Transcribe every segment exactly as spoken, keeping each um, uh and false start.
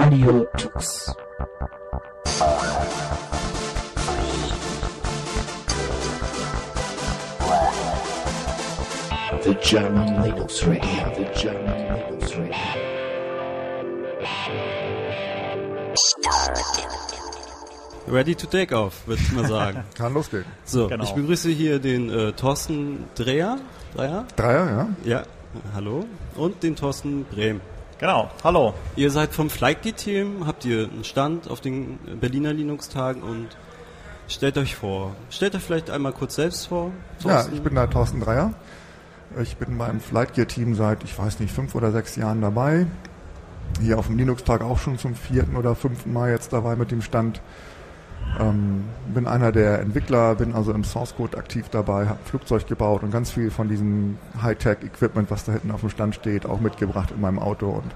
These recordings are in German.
Radio Tux. The German Linux Radio, the German Linux Radio. Ready to take off, würde ich mal sagen. Kann losgehen. So, Genau. Ich begrüße hier den äh, Thorsten Dreher. Dreier? Dreier, ja. Ja, hallo. Und den Thorsten Brehm. Genau, hallo. Ihr seid vom FlightGear-Team, habt ihr einen Stand auf den Berliner Linux-Tagen und stellt euch vor. Stellt euch vielleicht einmal kurz selbst vor. Thorsten. Ja, ich bin der Thorsten Dreyer. Ich bin beim FlightGear-Team seit, ich weiß nicht, fünf oder sechs Jahren dabei. Hier auf dem Linux-Tag auch schon zum vierten oder fünften Mal jetzt dabei mit dem Stand. Ähm, bin einer der Entwickler, bin also im Source-Code aktiv dabei, habe ein Flugzeug gebaut und ganz viel von diesem Hightech-Equipment, was da hinten auf dem Stand steht, auch mitgebracht in meinem Auto. Und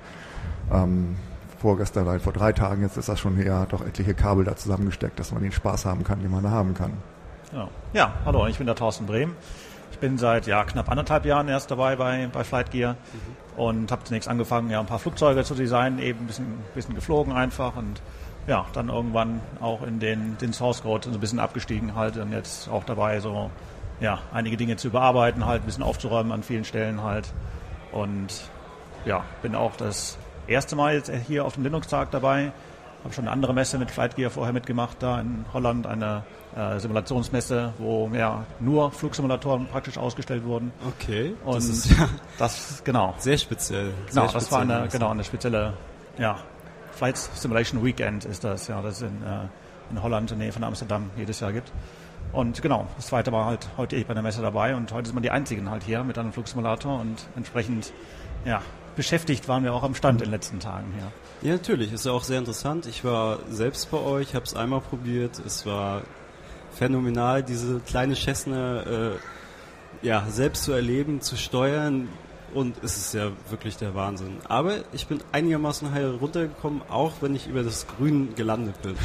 ähm, vorgestern, nein, vor drei Tagen, jetzt ist das schon her, doch etliche Kabel da zusammengesteckt, dass man den Spaß haben kann, den man da haben kann. Genau. Ja, hallo, ich bin der Thorsten Brehm. Ich bin seit ja, knapp anderthalb Jahren erst dabei bei, bei FlightGear mhm. und habe zunächst angefangen, ja, ein paar Flugzeuge zu designen, eben ein bisschen, bisschen geflogen einfach und ja, dann irgendwann auch in den, den Source Code so ein bisschen abgestiegen halt und jetzt auch dabei so, ja, einige Dinge zu überarbeiten halt, ein bisschen aufzuräumen an vielen Stellen halt und ja, bin auch das erste Mal jetzt hier auf dem Linux-Tag dabei, habe schon eine andere Messe mit FlightGear vorher mitgemacht, da in Holland, eine äh, Simulationsmesse, wo ja nur Flugsimulatoren praktisch ausgestellt wurden. Okay, und das ist ja das, genau. sehr speziell. Sehr genau, sehr das war eine, speziell. genau, eine spezielle, ja, Flight Simulation Weekend ist das, ja, das es in, äh, in Holland, in der Nähe von Amsterdam jedes Jahr gibt. Und genau, das zweite war halt heute ich bei der Messe dabei und heute sind wir die einzigen halt hier mit einem Flugsimulator und entsprechend, ja, beschäftigt waren wir auch am Stand in den letzten Tagen hier. Ja, natürlich, ist ja auch sehr interessant. Ich war selbst bei euch, habe es einmal probiert, es war phänomenal, diese kleine Cessna äh, ja, selbst zu erleben, zu steuern. Und es ist ja wirklich der Wahnsinn. Aber ich bin einigermaßen heil runtergekommen, auch wenn ich über das Grün gelandet bin.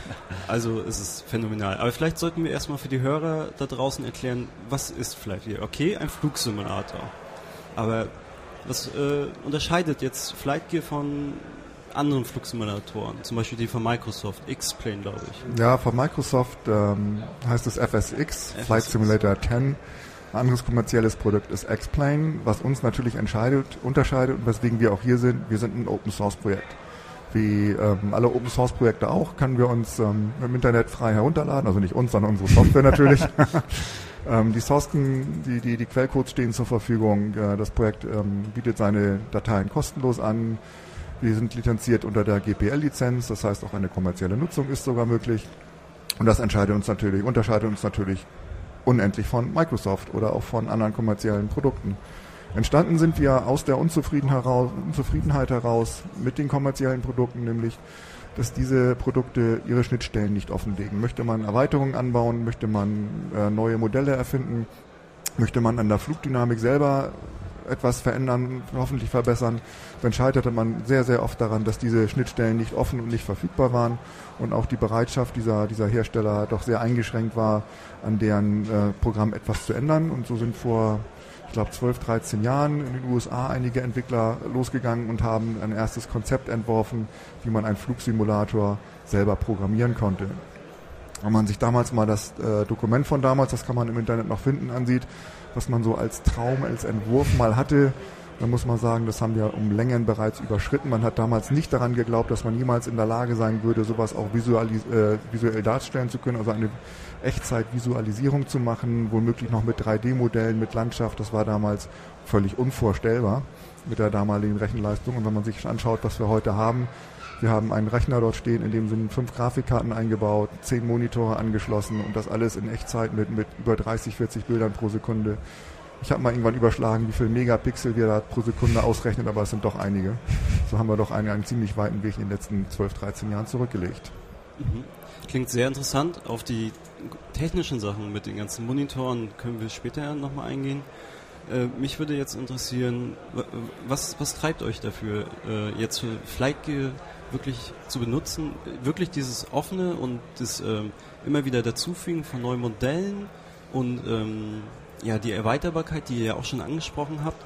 Also es ist phänomenal. Aber vielleicht sollten wir erstmal für die Hörer da draußen erklären, was ist FlightGear? Okay, ein Flugsimulator. Aber was äh, unterscheidet jetzt FlightGear von anderen Flugsimulatoren? Zum Beispiel die von Microsoft, X-Plane, glaube ich. Ja, von Microsoft ähm, heißt es F S X, Flight Simulator zehn. Ein anderes kommerzielles Produkt ist X-Plane, was uns natürlich entscheidet, unterscheidet und weswegen wir auch hier sind. Wir sind ein Open-Source-Projekt. Wie ähm, alle Open-Source-Projekte auch, können wir uns ähm, im Internet frei herunterladen. Also nicht uns, sondern unsere Software natürlich. ähm, die Sourcen, die, die, die Quellcodes stehen zur Verfügung. Äh, das Projekt ähm, bietet seine Dateien kostenlos an. Wir sind lizenziert unter der G P L-Lizenz, das heißt auch eine kommerzielle Nutzung ist sogar möglich. Und das entscheidet uns natürlich, unterscheidet uns natürlich unendlich von Microsoft oder auch von anderen kommerziellen Produkten. Entstanden sind wir aus der Unzufriedenheit heraus, Unzufriedenheit heraus mit den kommerziellen Produkten, nämlich, dass diese Produkte ihre Schnittstellen nicht offenlegen. Möchte man Erweiterungen anbauen, möchte man äh, neue Modelle erfinden, möchte man an der Flugdynamik selber etwas verändern, hoffentlich verbessern, dann scheiterte man sehr, sehr oft daran, dass diese Schnittstellen nicht offen und nicht verfügbar waren und auch die Bereitschaft dieser, dieser Hersteller doch sehr eingeschränkt war, an deren äh, Programm etwas zu ändern. Und so sind vor, ich glaube, zwölf, dreizehn Jahren in den U S A einige Entwickler losgegangen und haben ein erstes Konzept entworfen, wie man einen Flugsimulator selber programmieren konnte. Wenn man sich damals mal das äh, Dokument von damals, das kann man im Internet noch finden, ansieht, was man so als Traum, als Entwurf mal hatte, dann muss man sagen, das haben wir um Längen bereits überschritten. Man hat damals nicht daran geglaubt, dass man jemals in der Lage sein würde, sowas auch visualis- äh, visuell darstellen zu können, also eine Echtzeitvisualisierung zu machen, womöglich noch mit drei D Modellen, mit Landschaft. Das war damals völlig unvorstellbar mit der damaligen Rechenleistung. Und wenn man sich anschaut, was wir heute haben, wir haben einen Rechner dort stehen, in dem sind fünf Grafikkarten eingebaut, zehn Monitore angeschlossen und das alles in Echtzeit mit, mit über dreißig, vierzig Bildern pro Sekunde. Ich habe mal irgendwann überschlagen, wie viel Megapixel wir da pro Sekunde ausrechnen, aber es sind doch einige. So haben wir doch einen, einen ziemlich weiten Weg in den letzten zwölf, dreizehn Jahren zurückgelegt. Mhm. Klingt sehr interessant. Auf die technischen Sachen mit den ganzen Monitoren können wir später nochmal eingehen. Äh, mich würde jetzt interessieren, was, was treibt euch dafür, äh, jetzt für FlightGear wirklich zu benutzen, wirklich dieses offene und das ähm, immer wieder dazufügen von neuen Modellen und ähm, ja, die Erweiterbarkeit, die ihr ja auch schon angesprochen habt.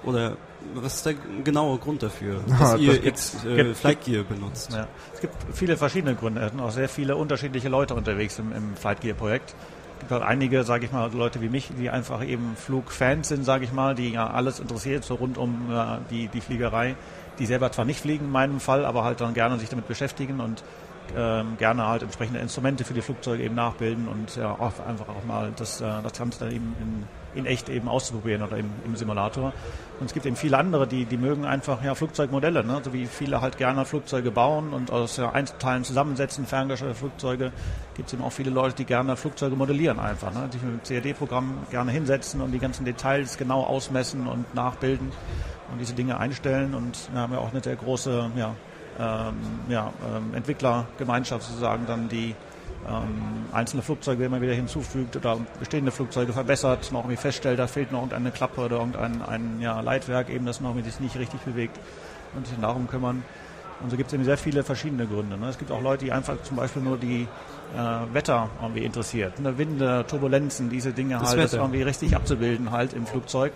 Oder was ist der genaue Grund dafür, Ja, dass das ihr gibt- jetzt äh, gibt- Flight Gear benutzt? Ja. Es gibt viele verschiedene Gründe. Es sind auch sehr viele unterschiedliche Leute unterwegs im, im Flight Gear Projekt. Es gibt halt einige, sage ich mal, Leute wie mich, die einfach eben Flugfans sind, sage ich mal, die ja alles interessiert, so rund um ja, die, die Fliegerei, die selber zwar nicht fliegen in meinem Fall, aber halt dann gerne sich damit beschäftigen und ähm, gerne halt entsprechende Instrumente für die Flugzeuge eben nachbilden und ja, auch einfach auch mal das, äh, das Ganze dann eben in, in echt eben auszuprobieren oder im, im Simulator. Und es gibt eben viele andere, die, die mögen einfach ja, Flugzeugmodelle, ne? So wie viele halt gerne Flugzeuge bauen und aus ja, Einzelteilen zusammensetzen, ferngesteuerte Flugzeuge. Gibt es eben auch viele Leute, die gerne Flugzeuge modellieren einfach, ne? Die mit dem C A D-Programm gerne hinsetzen und die ganzen Details genau ausmessen und nachbilden und diese Dinge einstellen. Und wir haben ja auch eine sehr große ja, ähm, ja, ähm, Entwicklergemeinschaft sozusagen, dann die ähm, einzelne Flugzeuge immer wieder hinzufügt oder bestehende Flugzeuge verbessert, noch irgendwie feststellt, da fehlt noch irgendeine Klappe oder irgendein ein, ja, Leitwerk, eben das noch sich nicht richtig bewegt und sich darum kümmern. Und so gibt es eben sehr viele verschiedene Gründe. Ne? Es gibt auch Leute, die einfach zum Beispiel nur die äh, Wetter irgendwie interessiert. Ne? Winde, Turbulenzen, diese Dinge Das halt, das Wetter. irgendwie richtig abzubilden halt im Flugzeug.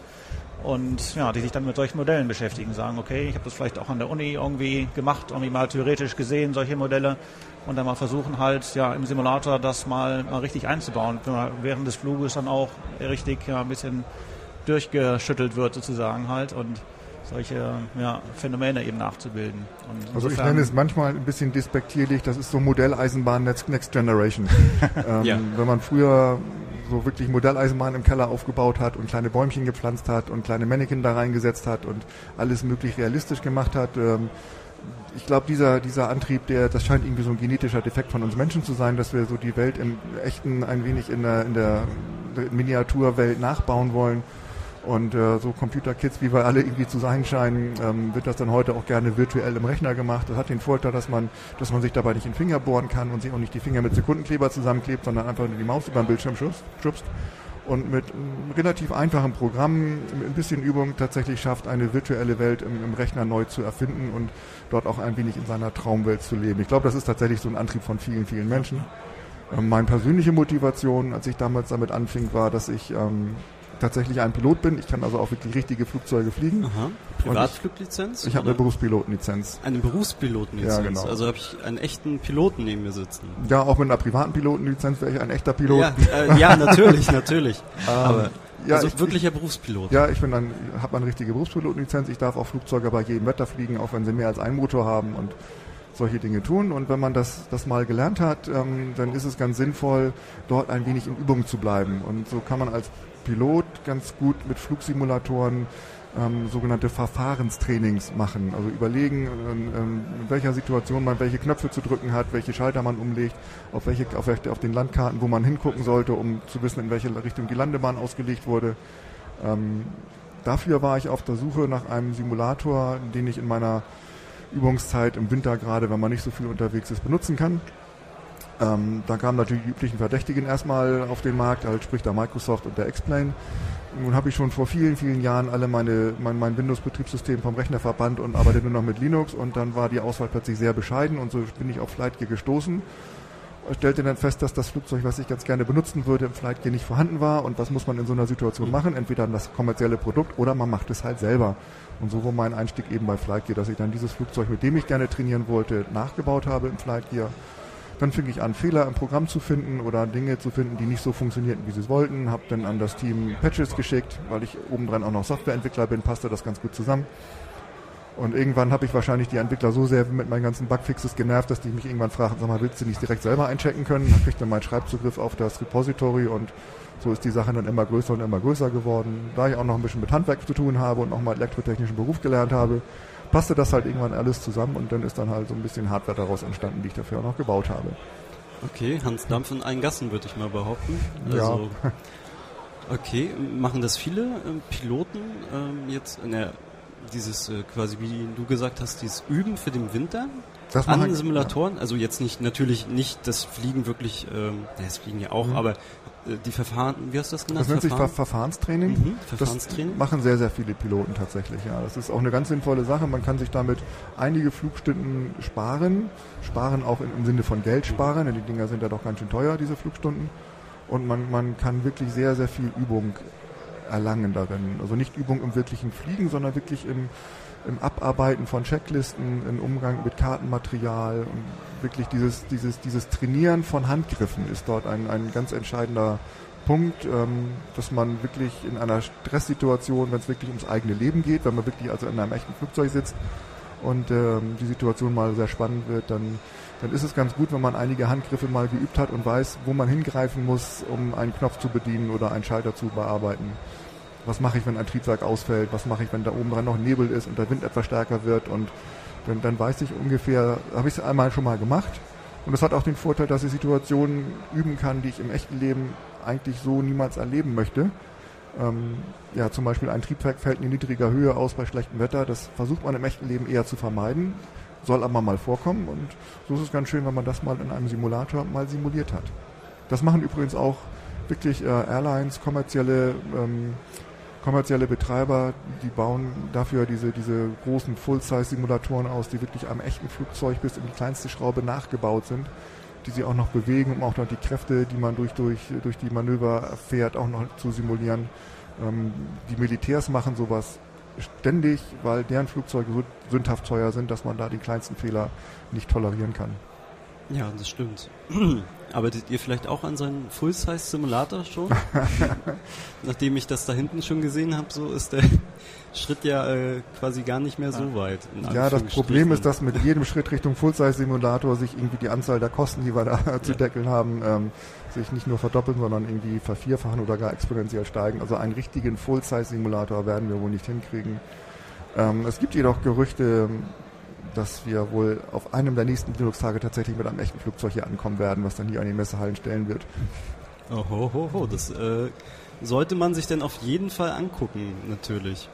Und ja, die sich dann mit solchen Modellen beschäftigen, sagen, okay, ich habe das vielleicht auch an der Uni irgendwie gemacht, irgendwie mal theoretisch gesehen, solche Modelle, und dann mal versuchen halt ja im Simulator das mal, mal richtig einzubauen, wenn man während des Fluges dann auch richtig ja, ein bisschen durchgeschüttelt wird sozusagen halt und solche ja, Phänomene eben nachzubilden. Und Also ich insofern- nenne es manchmal ein bisschen despektierlich, das ist so Modelleisenbahn Next, Next Generation. ähm, Ja. Wenn man früher so wirklich Modelleisenbahn im Keller aufgebaut hat und kleine Bäumchen gepflanzt hat und kleine Mannequin da reingesetzt hat und alles möglich realistisch gemacht hat, ähm, ich glaube, dieser, dieser Antrieb, der, das scheint irgendwie so ein genetischer Defekt von uns Menschen zu sein, dass wir so die Welt im Echten ein wenig in der, in der Miniaturwelt nachbauen wollen. Und äh, so Computerkids, wie wir alle irgendwie zu sein scheinen, ähm, wird das dann heute auch gerne virtuell im Rechner gemacht. Das hat den Vorteil, dass man, dass man sich dabei nicht in den Finger bohren kann und sich auch nicht die Finger mit Sekundenkleber zusammenklebt, sondern einfach nur die Maus über den Bildschirm schubst, schubst und mit einem relativ einfachen Programm, mit ein bisschen Übung tatsächlich schafft, eine virtuelle Welt im, im Rechner neu zu erfinden und dort auch ein wenig in seiner Traumwelt zu leben. Ich glaube, das ist tatsächlich so ein Antrieb von vielen, vielen Menschen. Ähm, meine persönliche Motivation, als ich damals damit anfing, war, dass ich ähm, tatsächlich ein Pilot bin. Ich kann also auch wirklich richtige Flugzeuge fliegen. Aha. Privatfluglizenz? Ich habe eine oder? Berufspilotenlizenz. Eine Berufspilotenlizenz. Ja, genau. Also habe ich einen echten Piloten neben mir sitzen. Ja, auch mit einer privaten Pilotenlizenz wäre ich ein echter Pilot. Ja, äh, ja natürlich, natürlich. Aber ja, also ich- wirklicher Berufspilot. Ja, ich bin dann, habe eine richtige Berufspilotenlizenz. Ich darf auch Flugzeuge bei jedem Wetter fliegen, auch wenn sie mehr als einen Motor haben und solche Dinge tun. Und wenn man das, das mal gelernt hat, ähm, dann ist es ganz sinnvoll, dort ein wenig in Übung zu bleiben. Und so kann man als Pilot ganz gut mit Flugsimulatoren ähm, sogenannte Verfahrenstrainings machen. Also überlegen, ähm, ähm, in welcher Situation man welche Knöpfe zu drücken hat, welche Schalter man umlegt, auf welche, auf, welche, auf den Landkarten, wo man hingucken sollte, um zu wissen, in welche Richtung die Landebahn ausgelegt wurde. Ähm, dafür war ich auf der Suche nach einem Simulator, den ich in meiner Übungszeit im Winter, gerade wenn man nicht so viel unterwegs ist, benutzen kann. Ähm, da kamen natürlich die üblichen Verdächtigen erstmal auf den Markt, halt sprich der Microsoft und der X-Plane. Nun habe ich schon vor vielen, vielen Jahren alle meine, mein, mein Windows-Betriebssystem vom Rechner verbannt und arbeite nur noch mit Linux, und dann war die Auswahl plötzlich sehr bescheiden, und so bin ich auf Flight Gear gestoßen. Stellte dann fest, dass das Flugzeug, was ich ganz gerne benutzen würde, im Flight Gear nicht vorhanden war, und was muss man in so einer Situation machen? Entweder das kommerzielle Produkt oder man macht es halt selber. Und so war mein Einstieg eben bei Flight Gear, dass ich dann dieses Flugzeug, mit dem ich gerne trainieren wollte, nachgebaut habe im Flight Gear. Dann fing ich an, Fehler im Programm zu finden oder Dinge zu finden, die nicht so funktionierten, wie sie es wollten. Habe dann an das Team Patches geschickt, weil ich obendrein auch noch Softwareentwickler bin, passte das ganz gut zusammen. Und irgendwann habe ich wahrscheinlich die Entwickler so sehr mit meinen ganzen Bugfixes genervt, dass die mich irgendwann fragen, sag mal, willst du nicht direkt selber einchecken können? Dann krieg ich dann meinen Schreibzugriff auf das Repository, und so ist die Sache dann immer größer und immer größer geworden. Da ich auch noch ein bisschen mit Handwerk zu tun habe und noch mal elektrotechnischen Beruf gelernt habe, passte das halt irgendwann alles zusammen, und dann ist dann halt so ein bisschen Hardware daraus entstanden, die ich dafür auch noch gebaut habe. Okay, Hans Dampf in allen Gassen, würde ich mal behaupten. Ja. Also, okay, machen das viele ähm, Piloten ähm, jetzt in der, dieses äh, quasi, wie du gesagt hast, dieses Üben für den Winter Das an machen- Simulatoren? Also jetzt nicht, natürlich nicht das Fliegen wirklich, ähm, ja, das Fliegen ja auch, Mhm. aber äh, die Verfahren, wie hast du das genannt? Das nennt sich Ver Verfahren? Verfahrenstraining. Mhm, Das Verfahrenstraining. machen sehr, sehr viele Piloten tatsächlich. Ja, das ist auch eine ganz sinnvolle Sache. Man kann sich damit einige Flugstunden sparen. Sparen auch im, im Sinne von Geld sparen, denn die Dinger sind ja doch ganz schön teuer, diese Flugstunden. Und man, man kann wirklich sehr, sehr viel Übung erlangen darin. Also nicht Übung im wirklichen Fliegen, sondern wirklich im, im Abarbeiten von Checklisten, im Umgang mit Kartenmaterial und wirklich dieses, dieses, dieses Trainieren von Handgriffen ist dort ein, ein ganz entscheidender Punkt, ähm, dass man wirklich in einer Stresssituation, wenn es wirklich ums eigene Leben geht, wenn man wirklich also in einem echten Flugzeug sitzt und ähm, die Situation mal sehr spannend wird, dann, dann ist es ganz gut, wenn man einige Handgriffe mal geübt hat und weiß, wo man hingreifen muss, um einen Knopf zu bedienen oder einen Schalter zu bearbeiten. Was mache ich, wenn ein Triebwerk ausfällt? Was mache ich, wenn da oben dran noch Nebel ist und der Wind etwas stärker wird? Und dann, dann weiß ich ungefähr, habe ich es einmal schon mal gemacht. Und das hat auch den Vorteil, dass ich Situationen üben kann, die ich im echten Leben eigentlich so niemals erleben möchte. Ähm, ja, zum Beispiel ein Triebwerk fällt in niedriger Höhe aus bei schlechtem Wetter. Das versucht man im echten Leben eher zu vermeiden, soll aber mal vorkommen. Und so ist es ganz schön, wenn man das mal in einem Simulator mal simuliert hat. Das machen übrigens auch wirklich äh, Airlines, kommerzielle ähm, kommerzielle Betreiber, die bauen dafür diese, diese großen Full-Size-Simulatoren aus, die wirklich am echten Flugzeug bis in die kleinste Schraube nachgebaut sind, die sie auch noch bewegen, um auch noch die Kräfte, die man durch, durch, durch die Manöver erfährt, auch noch zu simulieren. Ähm, die Militärs machen sowas ständig, weil deren Flugzeuge so sündhaft teuer sind, dass man da die kleinsten Fehler nicht tolerieren kann. Ja, das stimmt. Arbeitet ihr vielleicht auch an so einem Full-Size-Simulator schon? Nachdem ich das da hinten schon gesehen habe, so ist der Schritt ja äh, quasi gar nicht mehr so weit. Ja, das Problem ist, dass mit jedem Schritt Richtung Full-Size-Simulator sich irgendwie die Anzahl der Kosten, die wir da ja. zu deckeln haben, ähm, sich nicht nur verdoppeln, sondern irgendwie vervierfachen oder gar exponentiell steigen. Also einen richtigen Full-Size-Simulator werden wir wohl nicht hinkriegen. Ähm, es gibt jedoch Gerüchte, dass wir wohl auf einem der nächsten Linux-Tage tatsächlich mit einem echten Flugzeug hier ankommen werden, was dann hier an die Messehallen stellen wird. Oh, ho, ho, ho. Das äh, sollte man sich dann auf jeden Fall angucken, natürlich.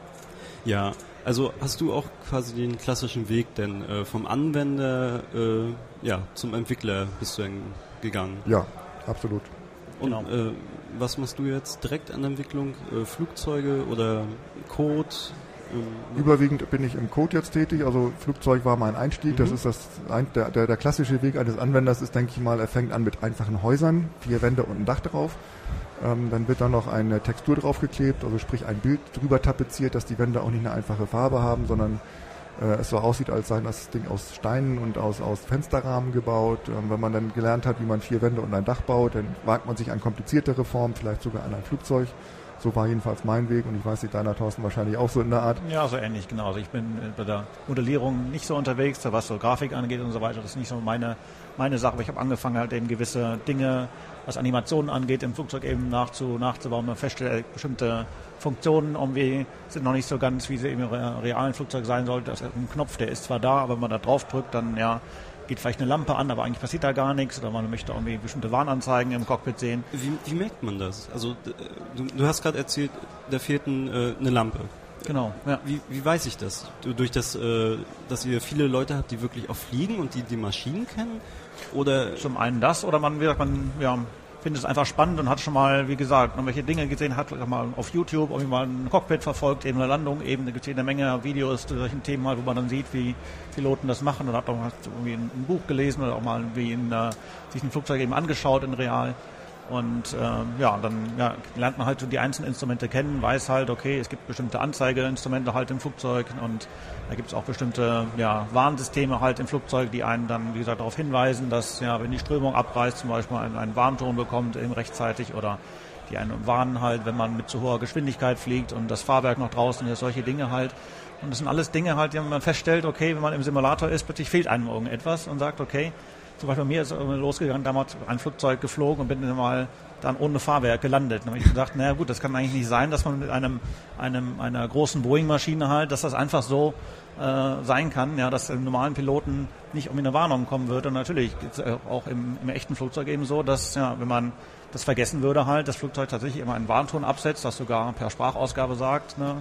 Ja, also hast du auch quasi den klassischen Weg denn äh, vom Anwender äh, ja, zum Entwickler bist du dann gegangen? Ja, absolut. Und genau. äh, was machst du jetzt direkt an der Entwicklung? Äh, Flugzeuge oder Code? Überwiegend bin ich im Code jetzt tätig, also Flugzeug war mein Einstieg, mhm. das ist das ein, der, der, der klassische Weg eines Anwenders ist, denke ich mal, er fängt an mit einfachen Häusern, vier Wände und ein Dach drauf, ähm, dann wird dann noch eine Textur draufgeklebt, also sprich ein Bild drüber tapeziert, dass die Wände auch nicht eine einfache Farbe haben, sondern äh, es so aussieht, als sei das Ding aus Steinen und aus, aus Fensterrahmen gebaut. Ähm, wenn man dann gelernt hat, wie man vier Wände und ein Dach baut, dann wagt man sich an kompliziertere Formen, vielleicht sogar an ein Flugzeug. So war jedenfalls mein Weg und ich weiß nicht, deiner Thorsten wahrscheinlich auch so in der Art. Ja, so ähnlich, genau. Also ich bin bei der Modellierung nicht so unterwegs, was so Grafik angeht und so weiter. Das ist nicht so meine, meine Sache, aber ich habe angefangen halt eben gewisse Dinge, was Animationen angeht, im Flugzeug eben nachzu, nachzubauen. Man feststellt, bestimmte Funktionen irgendwie sind noch nicht so ganz, wie sie im realen Flugzeug sein sollten. Das ist ein Knopf, der ist zwar da, aber wenn man da drauf drückt, dann ja, geht vielleicht eine Lampe an, aber eigentlich passiert da gar nichts oder man möchte irgendwie bestimmte Warnanzeigen im Cockpit sehen. Wie, wie merkt man das? Also du, du hast gerade erzählt, da fehlt ein, äh, eine Lampe. Genau, ja. Wie, wie weiß ich das? Durch das, äh, dass ihr viele Leute habt, die wirklich auch fliegen und die die Maschinen kennen? Oder zum einen das oder man, wie gesagt, man ja, findet es einfach spannend und hat schon mal, wie gesagt, irgendwelche Dinge gesehen, hat mal auf YouTube irgendwie mal ein Cockpit verfolgt, eben eine Landung, eben da gibt es eine Menge Videos zu solchen Themen, halt, wo man dann sieht, wie Piloten das machen und hat auch mal irgendwie ein, ein Buch gelesen oder auch mal wie in, äh, sich ein Flugzeug eben angeschaut in real. Und äh, ja, dann ja, lernt man halt so die einzelnen Instrumente kennen, weiß halt, okay, es gibt bestimmte Anzeigeinstrumente halt im Flugzeug und da gibt es auch bestimmte ja, Warnsysteme halt im Flugzeug, die einen dann, wie gesagt, darauf hinweisen, dass ja, wenn die Strömung abreißt, zum Beispiel einen, einen Warnton bekommt eben rechtzeitig oder die einen warnen halt, wenn man mit zu hoher Geschwindigkeit fliegt und das Fahrwerk noch draußen ist, solche Dinge halt. Und das sind alles Dinge halt, die man feststellt, okay, wenn man im Simulator ist, plötzlich fehlt einem irgendetwas und sagt, okay, zum Beispiel bei mir ist losgegangen, damals ein Flugzeug geflogen und bin dann mal dann ohne Fahrwerk gelandet. Dann habe ich gedacht, naja gut, das kann eigentlich nicht sein, dass man mit einem, einem einer großen Boeing-Maschine halt, dass das einfach so äh, sein kann, ja, dass dem normalen Piloten nicht irgendwie eine Warnung kommen wird. Und natürlich ist es auch im, im echten Flugzeug eben so, dass ja, wenn man das vergessen würde halt, das Flugzeug tatsächlich immer einen Warnton absetzt, das sogar per Sprachausgabe sagt, ne?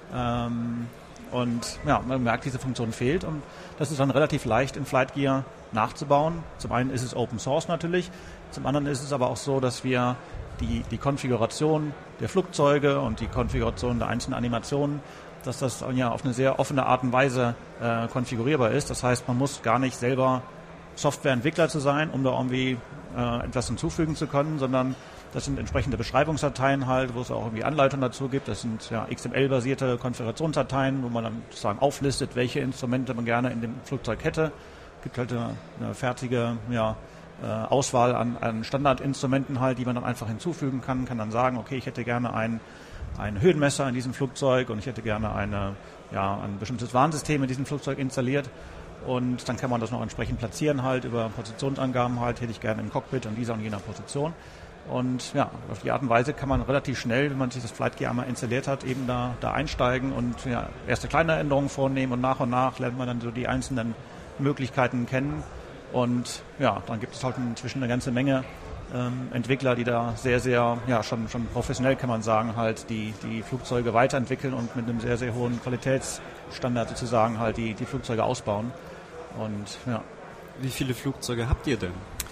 Ähm, und ja, man merkt, diese Funktion fehlt und das ist dann relativ leicht in Flight Gear nachzubauen. Zum einen ist es Open Source natürlich, zum anderen ist es aber auch so, dass wir die, die Konfiguration der Flugzeuge und die Konfiguration der einzelnen Animationen, dass das ja auf eine sehr offene Art und Weise äh, konfigurierbar ist. Das heißt, man muss gar nicht selber Softwareentwickler zu sein, um da irgendwie äh, etwas hinzufügen zu können, sondern Das sind entsprechende Beschreibungsdateien halt, wo es auch irgendwie Anleitungen dazu gibt. Das sind ja X M L-basierte Konfigurationsdateien, wo man dann sozusagen auflistet, welche Instrumente man gerne in dem Flugzeug hätte. Es gibt halt eine, eine fertige ja, Auswahl an, an Standardinstrumenten halt, die man dann einfach hinzufügen kann. Kann dann sagen, okay, ich hätte gerne ein, ein Höhenmesser in diesem Flugzeug und ich hätte gerne eine, ja, ein bestimmtes Warnsystem in diesem Flugzeug installiert. Und dann kann man das noch entsprechend platzieren halt über Positionsangaben halt, hätte ich gerne im Cockpit an dieser und jener Position. Und ja, auf die Art und Weise kann man relativ schnell, wenn man sich das FlightGear einmal installiert hat, eben da, da einsteigen und ja, erste kleine Änderungen vornehmen und nach und nach lernt man dann so die einzelnen Möglichkeiten kennen. Und ja, dann gibt es halt inzwischen eine ganze Menge ähm, Entwickler, die da sehr, sehr, ja, schon, schon professionell kann man sagen, halt die, die Flugzeuge weiterentwickeln und mit einem sehr, sehr hohen Qualitätsstandard sozusagen halt die, die Flugzeuge ausbauen. Und ja. Wie viele Flugzeuge habt ihr denn?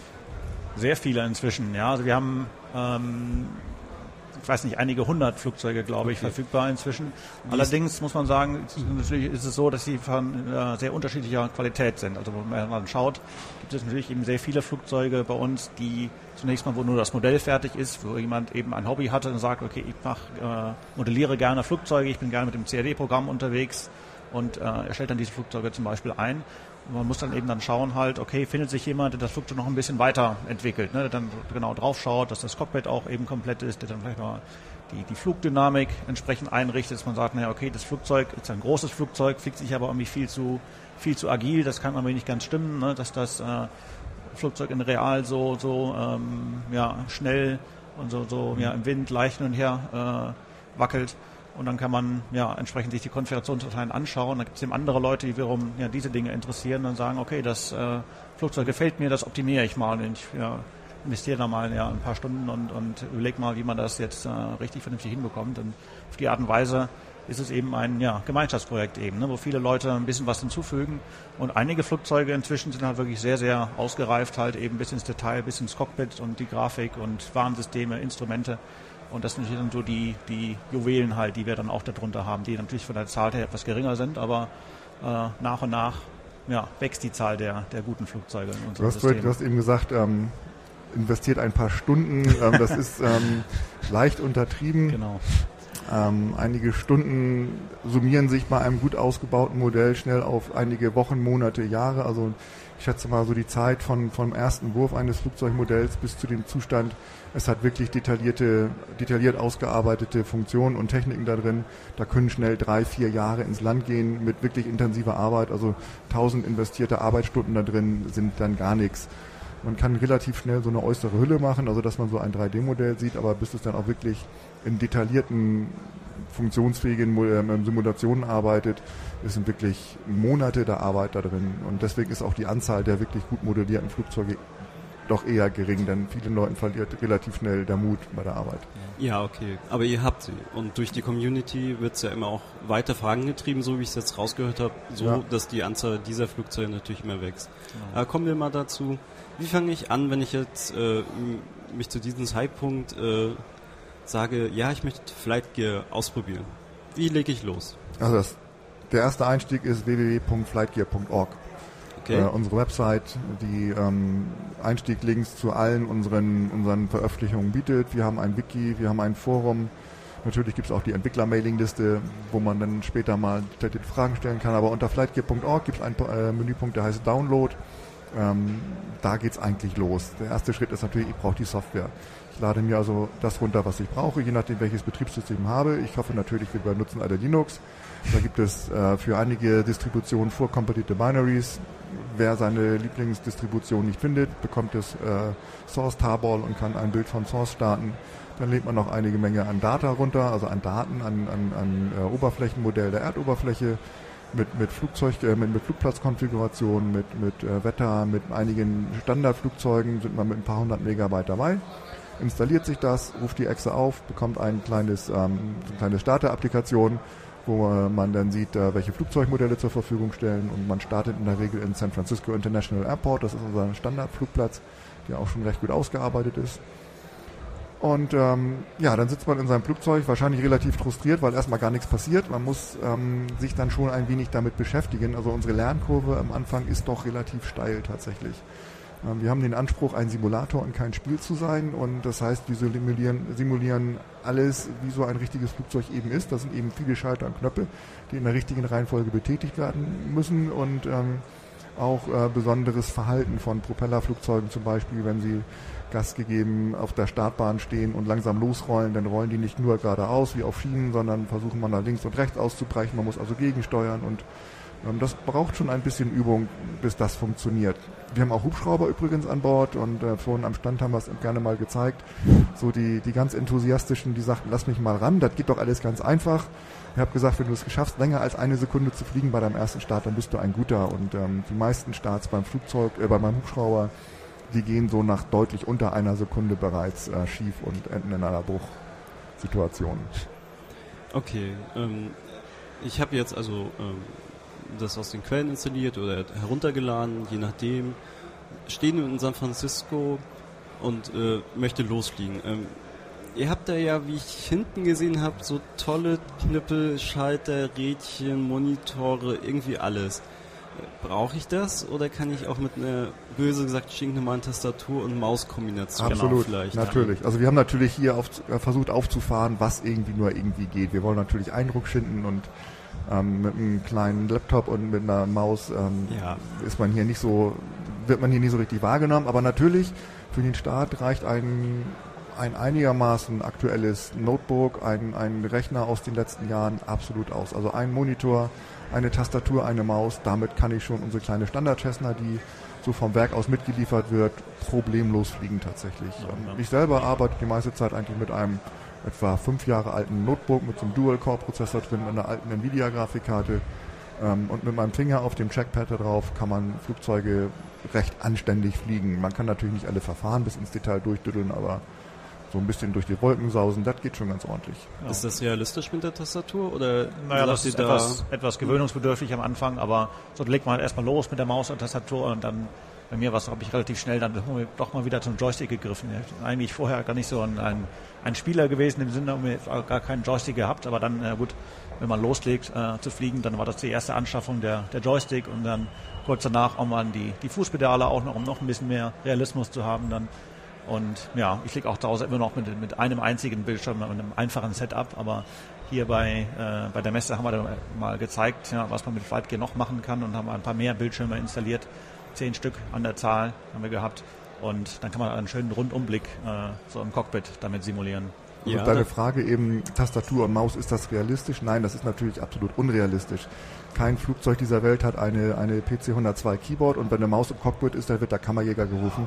Sehr viele inzwischen, ja. Also wir haben, ähm, ich weiß nicht, einige hundert Flugzeuge, glaube ich, okay. verfügbar inzwischen. Wie Allerdings muss man sagen, natürlich ist es so, dass sie von äh, sehr unterschiedlicher Qualität sind. Also wenn man schaut, gibt es natürlich eben sehr viele Flugzeuge bei uns, die zunächst mal, wo nur das Modell fertig ist, wo jemand eben ein Hobby hatte und sagt, okay, ich mach, äh, modelliere gerne Flugzeuge, ich bin gerne mit dem C A D-Programm unterwegs und äh, erstellt dann diese Flugzeuge zum Beispiel ein. Und man muss dann eben dann schauen halt, okay, findet sich jemand, der das Flugzeug noch ein bisschen weiterentwickelt, ne, der dann genau drauf schaut, dass das Cockpit auch eben komplett ist, der dann vielleicht mal die, die Flugdynamik entsprechend einrichtet, dass man sagt, naja, okay, das Flugzeug ist ein großes Flugzeug, fliegt sich aber irgendwie viel zu, viel zu agil, das kann irgendwie nicht ganz stimmen, ne, dass das äh, Flugzeug in real so, so ähm, ja, schnell und so, so ja, im Wind leicht hin und her äh, wackelt. Und dann kann man ja entsprechend sich die Konfigurationsdateien anschauen. Da gibt es eben andere Leute, die wiederum ja, diese Dinge interessieren und sagen, okay, das äh, Flugzeug gefällt mir, das optimiere ich mal. Und ich ja, investiere da mal ja, ein paar Stunden und, und überlege mal, wie man das jetzt äh, richtig vernünftig hinbekommt. Und auf die Art und Weise ist es eben ein ja, Gemeinschaftsprojekt eben, ne, wo viele Leute ein bisschen was hinzufügen. Und einige Flugzeuge inzwischen sind halt wirklich sehr, sehr ausgereift, halt eben bis ins Detail, bis ins Cockpit und die Grafik und Warnsysteme, Instrumente. Und das sind natürlich dann so die, die Juwelen halt, die wir dann auch darunter haben, die natürlich von der Zahl her etwas geringer sind, aber äh, nach und nach ja, wächst die Zahl der, der guten Flugzeuge in unserem du hast, System. Du hast eben gesagt, ähm, investiert ein paar Stunden, ähm, das ist ähm, leicht untertrieben. Genau. Ähm, einige Stunden summieren sich bei einem gut ausgebauten Modell schnell auf einige Wochen, Monate, Jahre. Also ich schätze mal so die Zeit von vom ersten Wurf eines Flugzeugmodells bis zu dem Zustand, es hat wirklich detaillierte, detailliert ausgearbeitete Funktionen und Techniken da drin. Da können schnell drei, vier Jahre ins Land gehen mit wirklich intensiver Arbeit. Also tausend investierte Arbeitsstunden da drin sind dann gar nichts. Man kann relativ schnell so eine äußere Hülle machen, also dass man so ein drei D Modell sieht, aber bis es dann auch wirklich in detaillierten, funktionsfähigen Simulationen arbeitet, sind wirklich Monate der Arbeit da drin. Und deswegen ist auch die Anzahl der wirklich gut modellierten Flugzeuge doch eher gering, denn vielen Leuten verliert relativ schnell der Mut bei der Arbeit. Ja, okay. Aber ihr habt sie. Und durch die Community wird es ja immer auch weiter vorangetrieben, so wie ich es jetzt rausgehört habe, so ja. dass die Anzahl dieser Flugzeuge natürlich immer wächst. Genau. Äh, kommen wir mal dazu. Wie fange ich an, wenn ich jetzt äh, mich zu diesem Zeitpunkt äh, sage, ja, ich möchte FlightGear ausprobieren? Wie lege ich los? Also das, der erste Einstieg ist w w w punkt flightgear punkt org. Okay. Äh, unsere Website, die ähm, Einstieglinks zu allen unseren, unseren Veröffentlichungen bietet. Wir haben ein Wiki, wir haben ein Forum. Natürlich gibt es auch die Entwickler-Mailing-Liste, wo man dann später mal Fragen stellen kann. Aber unter flightgear punkt org gibt es einen äh, Menüpunkt, der heißt Download. Ähm, da geht's eigentlich los. Der erste Schritt ist natürlich, ich brauche die Software. Ich lade mir also das runter, was ich brauche, je nachdem, welches Betriebssystem habe. Ich hoffe natürlich, wir benutzen alle Linux. Da gibt es äh, für einige Distributionen vorkompatible Binaries. Wer seine Lieblingsdistribution nicht findet, bekommt das äh, Source Tarball und kann ein Bild von Source starten. Dann lädt man noch einige Menge an Data runter, also an Daten, an, an, an äh, Oberflächenmodell der Erdoberfläche. Mit, mit Flugzeug, äh, mit, mit Flugplatzkonfiguration, mit, mit äh, Wetter, mit einigen Standardflugzeugen sind wir mit ein paar hundert Megabyte dabei. Installiert sich das, ruft die Exe auf, bekommt ein kleines, ähm, eine kleine Starter-Applikation, wo äh, man dann sieht, äh, welche Flugzeugmodelle zur Verfügung stellen, und man startet in der Regel in San Francisco International Airport, das ist unser Standardflugplatz, der auch schon recht gut ausgearbeitet ist. Und ähm, ja, dann sitzt man in seinem Flugzeug, wahrscheinlich relativ frustriert, weil erstmal gar nichts passiert. Man muss ähm, sich dann schon ein wenig damit beschäftigen. Also unsere Lernkurve am Anfang ist doch relativ steil tatsächlich. Ähm, wir haben den Anspruch, ein Simulator und kein Spiel zu sein, und das heißt, wir simulieren, simulieren alles, wie so ein richtiges Flugzeug eben ist. Das sind eben viele Schalter und Knöpfe, die in der richtigen Reihenfolge betätigt werden müssen, und ähm, auch äh, besonderes Verhalten von Propellerflugzeugen zum Beispiel, wenn sie Gas gegeben auf der Startbahn stehen und langsam losrollen, dann rollen die nicht nur geradeaus wie auf Schienen, sondern versuchen man da links und rechts auszubrechen. Man muss also gegensteuern, und ähm, das braucht schon ein bisschen Übung, bis das funktioniert. Wir haben auch Hubschrauber übrigens an Bord, und äh, vorhin am Stand haben wir es gerne mal gezeigt. So die, die ganz Enthusiastischen, die sagten, lass mich mal ran, das geht doch alles ganz einfach. Ich habe gesagt, wenn du es schaffst, länger als eine Sekunde zu fliegen bei deinem ersten Start, dann bist du ein guter. Und ähm, die meisten Starts beim Flugzeug, äh, bei meinem Hubschrauber, die gehen so nach deutlich unter einer Sekunde bereits äh, schief und enden in einer Bruchsituation. Okay, ähm, ich habe jetzt also ähm, das aus den Quellen installiert oder heruntergeladen, je nachdem. Stehen in San Francisco und äh, möchte losfliegen. Ähm, ihr habt da ja, wie ich hinten gesehen habe, so tolle Knüppel, Schalter, Rädchen, Monitore, irgendwie alles. Brauche ich das, oder kann ich auch mit einer, böse gesagt, stinknormalen Tastatur und Mauskombination Absolut, vielleicht? natürlich. Also wir haben natürlich hier auf, äh, versucht aufzufahren, was irgendwie nur irgendwie geht. Wir wollen natürlich Eindruck schinden, und ähm, mit einem kleinen Laptop und mit einer Maus ähm, ja. ist man hier nicht so, wird man hier nicht so richtig wahrgenommen. Aber natürlich für den Start reicht ein ein einigermaßen aktuelles Notebook, ein, ein Rechner aus den letzten Jahren absolut aus. Also ein Monitor, eine Tastatur, eine Maus, damit kann ich schon unsere kleine Standard-Cessna, die so vom Werk aus mitgeliefert wird, problemlos fliegen tatsächlich. Ja, ja. Ich selber arbeite die meiste Zeit eigentlich mit einem etwa fünf Jahre alten Notebook mit so einem Dual-Core-Prozessor drin, mit einer alten Nvidia-Grafikkarte, ähm, und mit meinem Finger auf dem Trackpad da drauf kann man Flugzeuge recht anständig fliegen. Man kann natürlich nicht alle Verfahren bis ins Detail durchdüddeln, aber so ein bisschen durch die Wolken sausen, das geht schon ganz ordentlich. Ja. Ist das realistisch mit der Tastatur? Oder naja, das ist da etwas, etwas gewöhnungsbedürftig am Anfang, aber so legt man halt erstmal los mit der Maus und Tastatur, und dann bei mir was habe ich relativ schnell dann doch mal wieder zum Joystick gegriffen. Ich bin eigentlich vorher gar nicht so ein, ein, ein Spieler gewesen, im Sinne, gar keinen Joystick gehabt, aber dann, äh, gut, wenn man loslegt äh, zu fliegen, dann war das die erste Anschaffung der, der Joystick, und dann kurz danach auch mal die, die Fußpedale auch noch, um noch ein bisschen mehr Realismus zu haben dann. Und ja, ich liege auch zu Hause immer noch mit, mit einem einzigen Bildschirm und einem einfachen Setup, aber hier bei, äh, bei der Messe haben wir dann mal gezeigt, ja, was man mit Flightgear noch machen kann, und haben ein paar mehr Bildschirme installiert, zehn Stück an der Zahl haben wir gehabt, und dann kann man einen schönen Rundumblick äh, so im Cockpit damit simulieren. Also ja, deine Frage eben, Tastatur und Maus, ist das realistisch? Nein, das ist natürlich absolut unrealistisch. Kein Flugzeug dieser Welt hat eine, eine P C hundertzwei Keyboard, und wenn eine Maus im Cockpit ist, dann wird der Kammerjäger gerufen.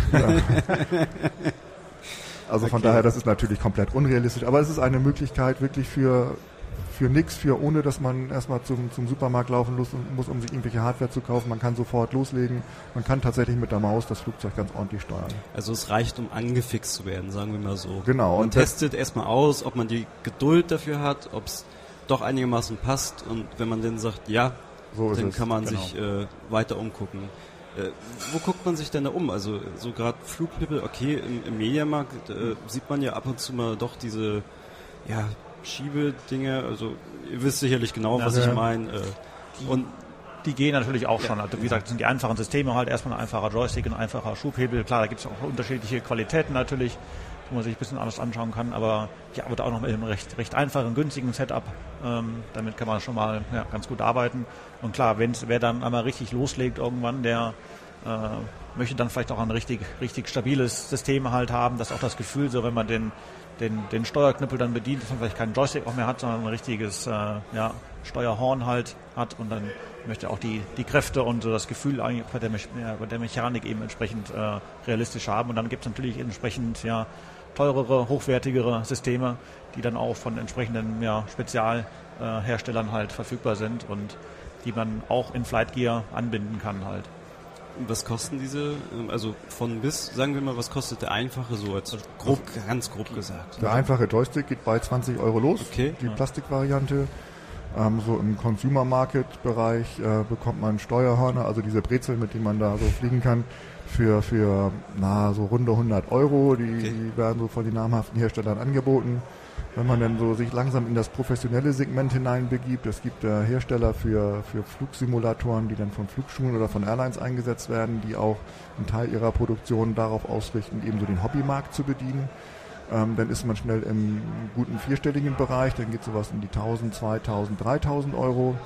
Also von okay. daher, das ist natürlich komplett unrealistisch. Aber es ist eine Möglichkeit wirklich für, für nix, für ohne, dass man erstmal zum, zum Supermarkt laufen muss, muss, um sich irgendwelche Hardware zu kaufen. Man kann sofort loslegen. Man kann tatsächlich mit der Maus das Flugzeug ganz ordentlich steuern. Also es reicht, um angefixt zu werden, sagen wir mal so. Genau. Man testet erstmal aus, ob man die Geduld dafür hat, ob es doch einigermaßen passt, und wenn man dann sagt, ja, so dann kann man genau. sich äh, weiter umgucken. Äh, wo guckt man sich denn da um? Also so gerade Flugknüppel, okay, im, im Mediamarkt äh, sieht man ja ab und zu mal doch diese ja, Schiebedinge, also ihr wisst sicherlich genau, was ja. ich meine. Äh, und die gehen natürlich auch ja. schon. Also wie gesagt, das sind die einfachen Systeme halt, erstmal ein einfacher Joystick, ein einfacher Schubhebel. Klar, da gibt es auch unterschiedliche Qualitäten natürlich, wo man sich ein bisschen anders anschauen kann, aber ich arbeite auch noch mit einem recht, recht einfachen, günstigen Setup. Ähm, damit kann man schon mal ja, ganz gut arbeiten. Und klar, wenn wer dann einmal richtig loslegt irgendwann, der äh, möchte dann vielleicht auch ein richtig, richtig stabiles System halt haben, dass auch das Gefühl, so wenn man den, den, den Steuerknüppel dann bedient, dass man vielleicht keinen Joystick auch mehr hat, sondern ein richtiges äh, ja, Steuerhorn halt hat, und dann möchte auch die, die Kräfte und so das Gefühl eigentlich bei der, Me- ja, bei der Mechanik eben entsprechend äh, realistisch haben. Und dann gibt es natürlich entsprechend ja teurere, hochwertigere Systeme, die dann auch von entsprechenden ja, Spezialherstellern äh, halt verfügbar sind und die man auch in Flightgear anbinden kann halt. Was kosten diese, also von bis, sagen wir mal, was kostet der einfache so, als grob, ganz grob gesagt? Der einfache Joystick geht bei zwanzig Euro los, okay. die ja. Plastikvariante. Ähm, so im Consumer-Market-Bereich äh, bekommt man Steuerhörner, also diese Brezel, mit denen man da so fliegen kann, für, für na, so runde hundert Euro. Die, okay. die werden so von den namhaften Herstellern angeboten. Wenn man dann so sich langsam in das professionelle Segment hineinbegibt, es gibt äh, Hersteller für, für Flugsimulatoren, die dann von Flugschulen oder von Airlines eingesetzt werden, die auch einen Teil ihrer Produktion darauf ausrichten, eben so den Hobbymarkt zu bedienen. Ähm, dann ist man schnell im guten vierstelligen Bereich, dann geht sowas in die tausend, zweitausend, dreitausend Euro.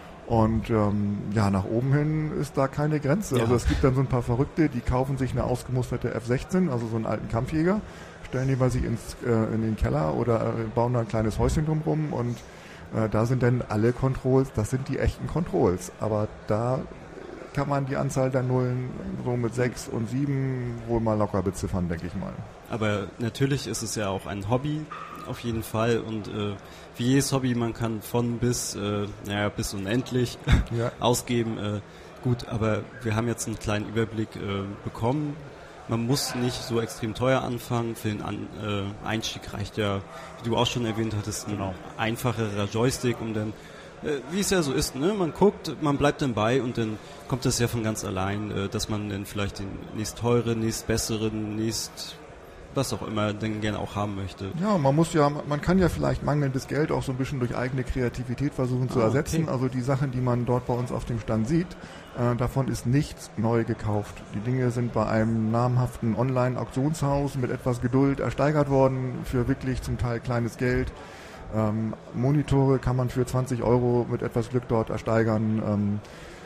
Und ähm, ja, nach oben hin ist da keine Grenze. Ja. Also es gibt dann so ein paar Verrückte, die kaufen sich eine ausgemusterte F sechzehn, also so einen alten Kampfjäger, stellen die bei sich ins, äh, in den Keller oder äh, bauen da ein kleines Häuschen drumherum und äh, da sind dann alle Controls, das sind die echten Controls. Aber da kann man die Anzahl der Nullen so mit sechs und sieben wohl mal locker beziffern, denke ich mal. Aber natürlich ist es ja auch ein Hobby, auf jeden Fall. Und äh, wie jedes Hobby, man kann von bis, äh, naja, bis unendlich ja. ausgeben. Äh, gut, aber wir haben jetzt einen kleinen Überblick äh, bekommen. Man muss nicht so extrem teuer anfangen. Für den An äh, Einstieg reicht ja, wie du auch schon erwähnt hattest, ein genau. einfacherer Joystick, um dann, äh, wie es ja so ist, ne? Man guckt, man bleibt dann bei und dann kommt das ja von ganz allein, äh, dass man dann vielleicht den nächst teuren, nächst besseren, nächst was auch immer denn gerne auch haben möchte. Ja, man muss ja, man kann ja vielleicht mangelndes Geld auch so ein bisschen durch eigene Kreativität versuchen zu ah, ersetzen. Okay. Also die Sachen, die man dort bei uns auf dem Stand sieht, äh, davon ist nichts neu gekauft. Die Dinge sind bei einem namhaften Online-Auktionshaus mit etwas Geduld ersteigert worden für wirklich zum Teil kleines Geld. Ähm, Monitore kann man für zwanzig Euro mit etwas Glück dort ersteigern. Ähm,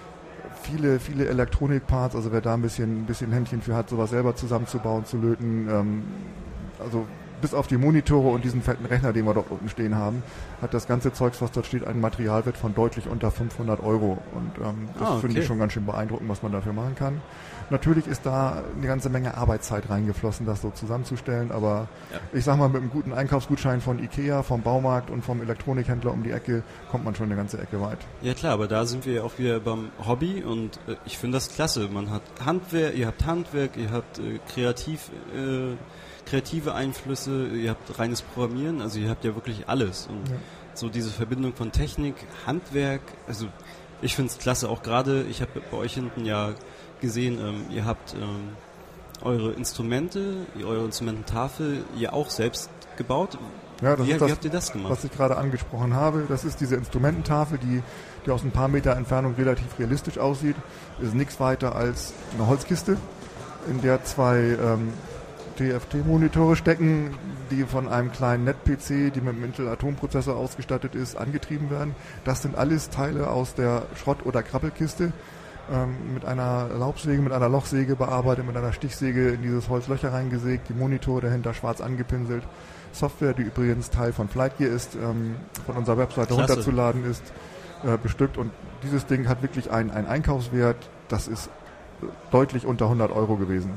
Viele, viele Elektronikparts, also wer da ein bisschen, ein bisschen Händchen für hat, sowas selber zusammenzubauen, zu löten, ähm, also bis auf die Monitore und diesen fetten Rechner, den wir dort unten stehen haben, hat das ganze Zeugs, was dort steht, einen Materialwert von deutlich unter fünfhundert Euro. Und ähm, das ah, okay. finde ich schon ganz schön beeindruckend, was man dafür machen kann. Natürlich ist da eine ganze Menge Arbeitszeit reingeflossen, das so zusammenzustellen, aber ja. ich sag mal, mit einem guten Einkaufsgutschein von Ikea, vom Baumarkt und vom Elektronikhändler um die Ecke kommt man schon eine ganze Ecke weit. Ja klar, aber da sind wir auch wieder beim Hobby und äh, ich finde das klasse. Man hat Handwerk, ihr habt Handwerk, ihr habt äh, kreativ, äh, kreative Einflüsse, ihr habt reines Programmieren, also ihr habt ja wirklich alles. Und ja. so diese Verbindung von Technik, Handwerk, also ich finde es klasse, auch gerade, ich habe bei euch hinten ja gesehen, ähm, ihr habt ähm, eure Instrumente, eure Instrumententafel, ihr auch selbst gebaut. Ja, das wie, ist das, wie habt ihr das gemacht? Was ich gerade angesprochen habe, das ist diese Instrumententafel, die, die aus ein paar Meter Entfernung relativ realistisch aussieht. Ist nichts weiter als eine Holzkiste, in der zwei ähm, T F T-Monitore stecken, die von einem kleinen Net-P C, die mit einem Intel-Atomprozessor ausgestattet ist, angetrieben werden. Das sind alles Teile aus der Schrott- oder Krabbelkiste, ähm, mit einer Laubsäge, mit einer Lochsäge bearbeitet, mit einer Stichsäge in dieses Holzlöcher reingesägt, die Monitore dahinter schwarz angepinselt. Software, die übrigens Teil von Flightgear ist, ähm, von unserer Webseite Klasse. runterzuladen ist, äh, bestückt. Und dieses Ding hat wirklich einen, einen Einkaufswert, das ist deutlich unter hundert Euro gewesen.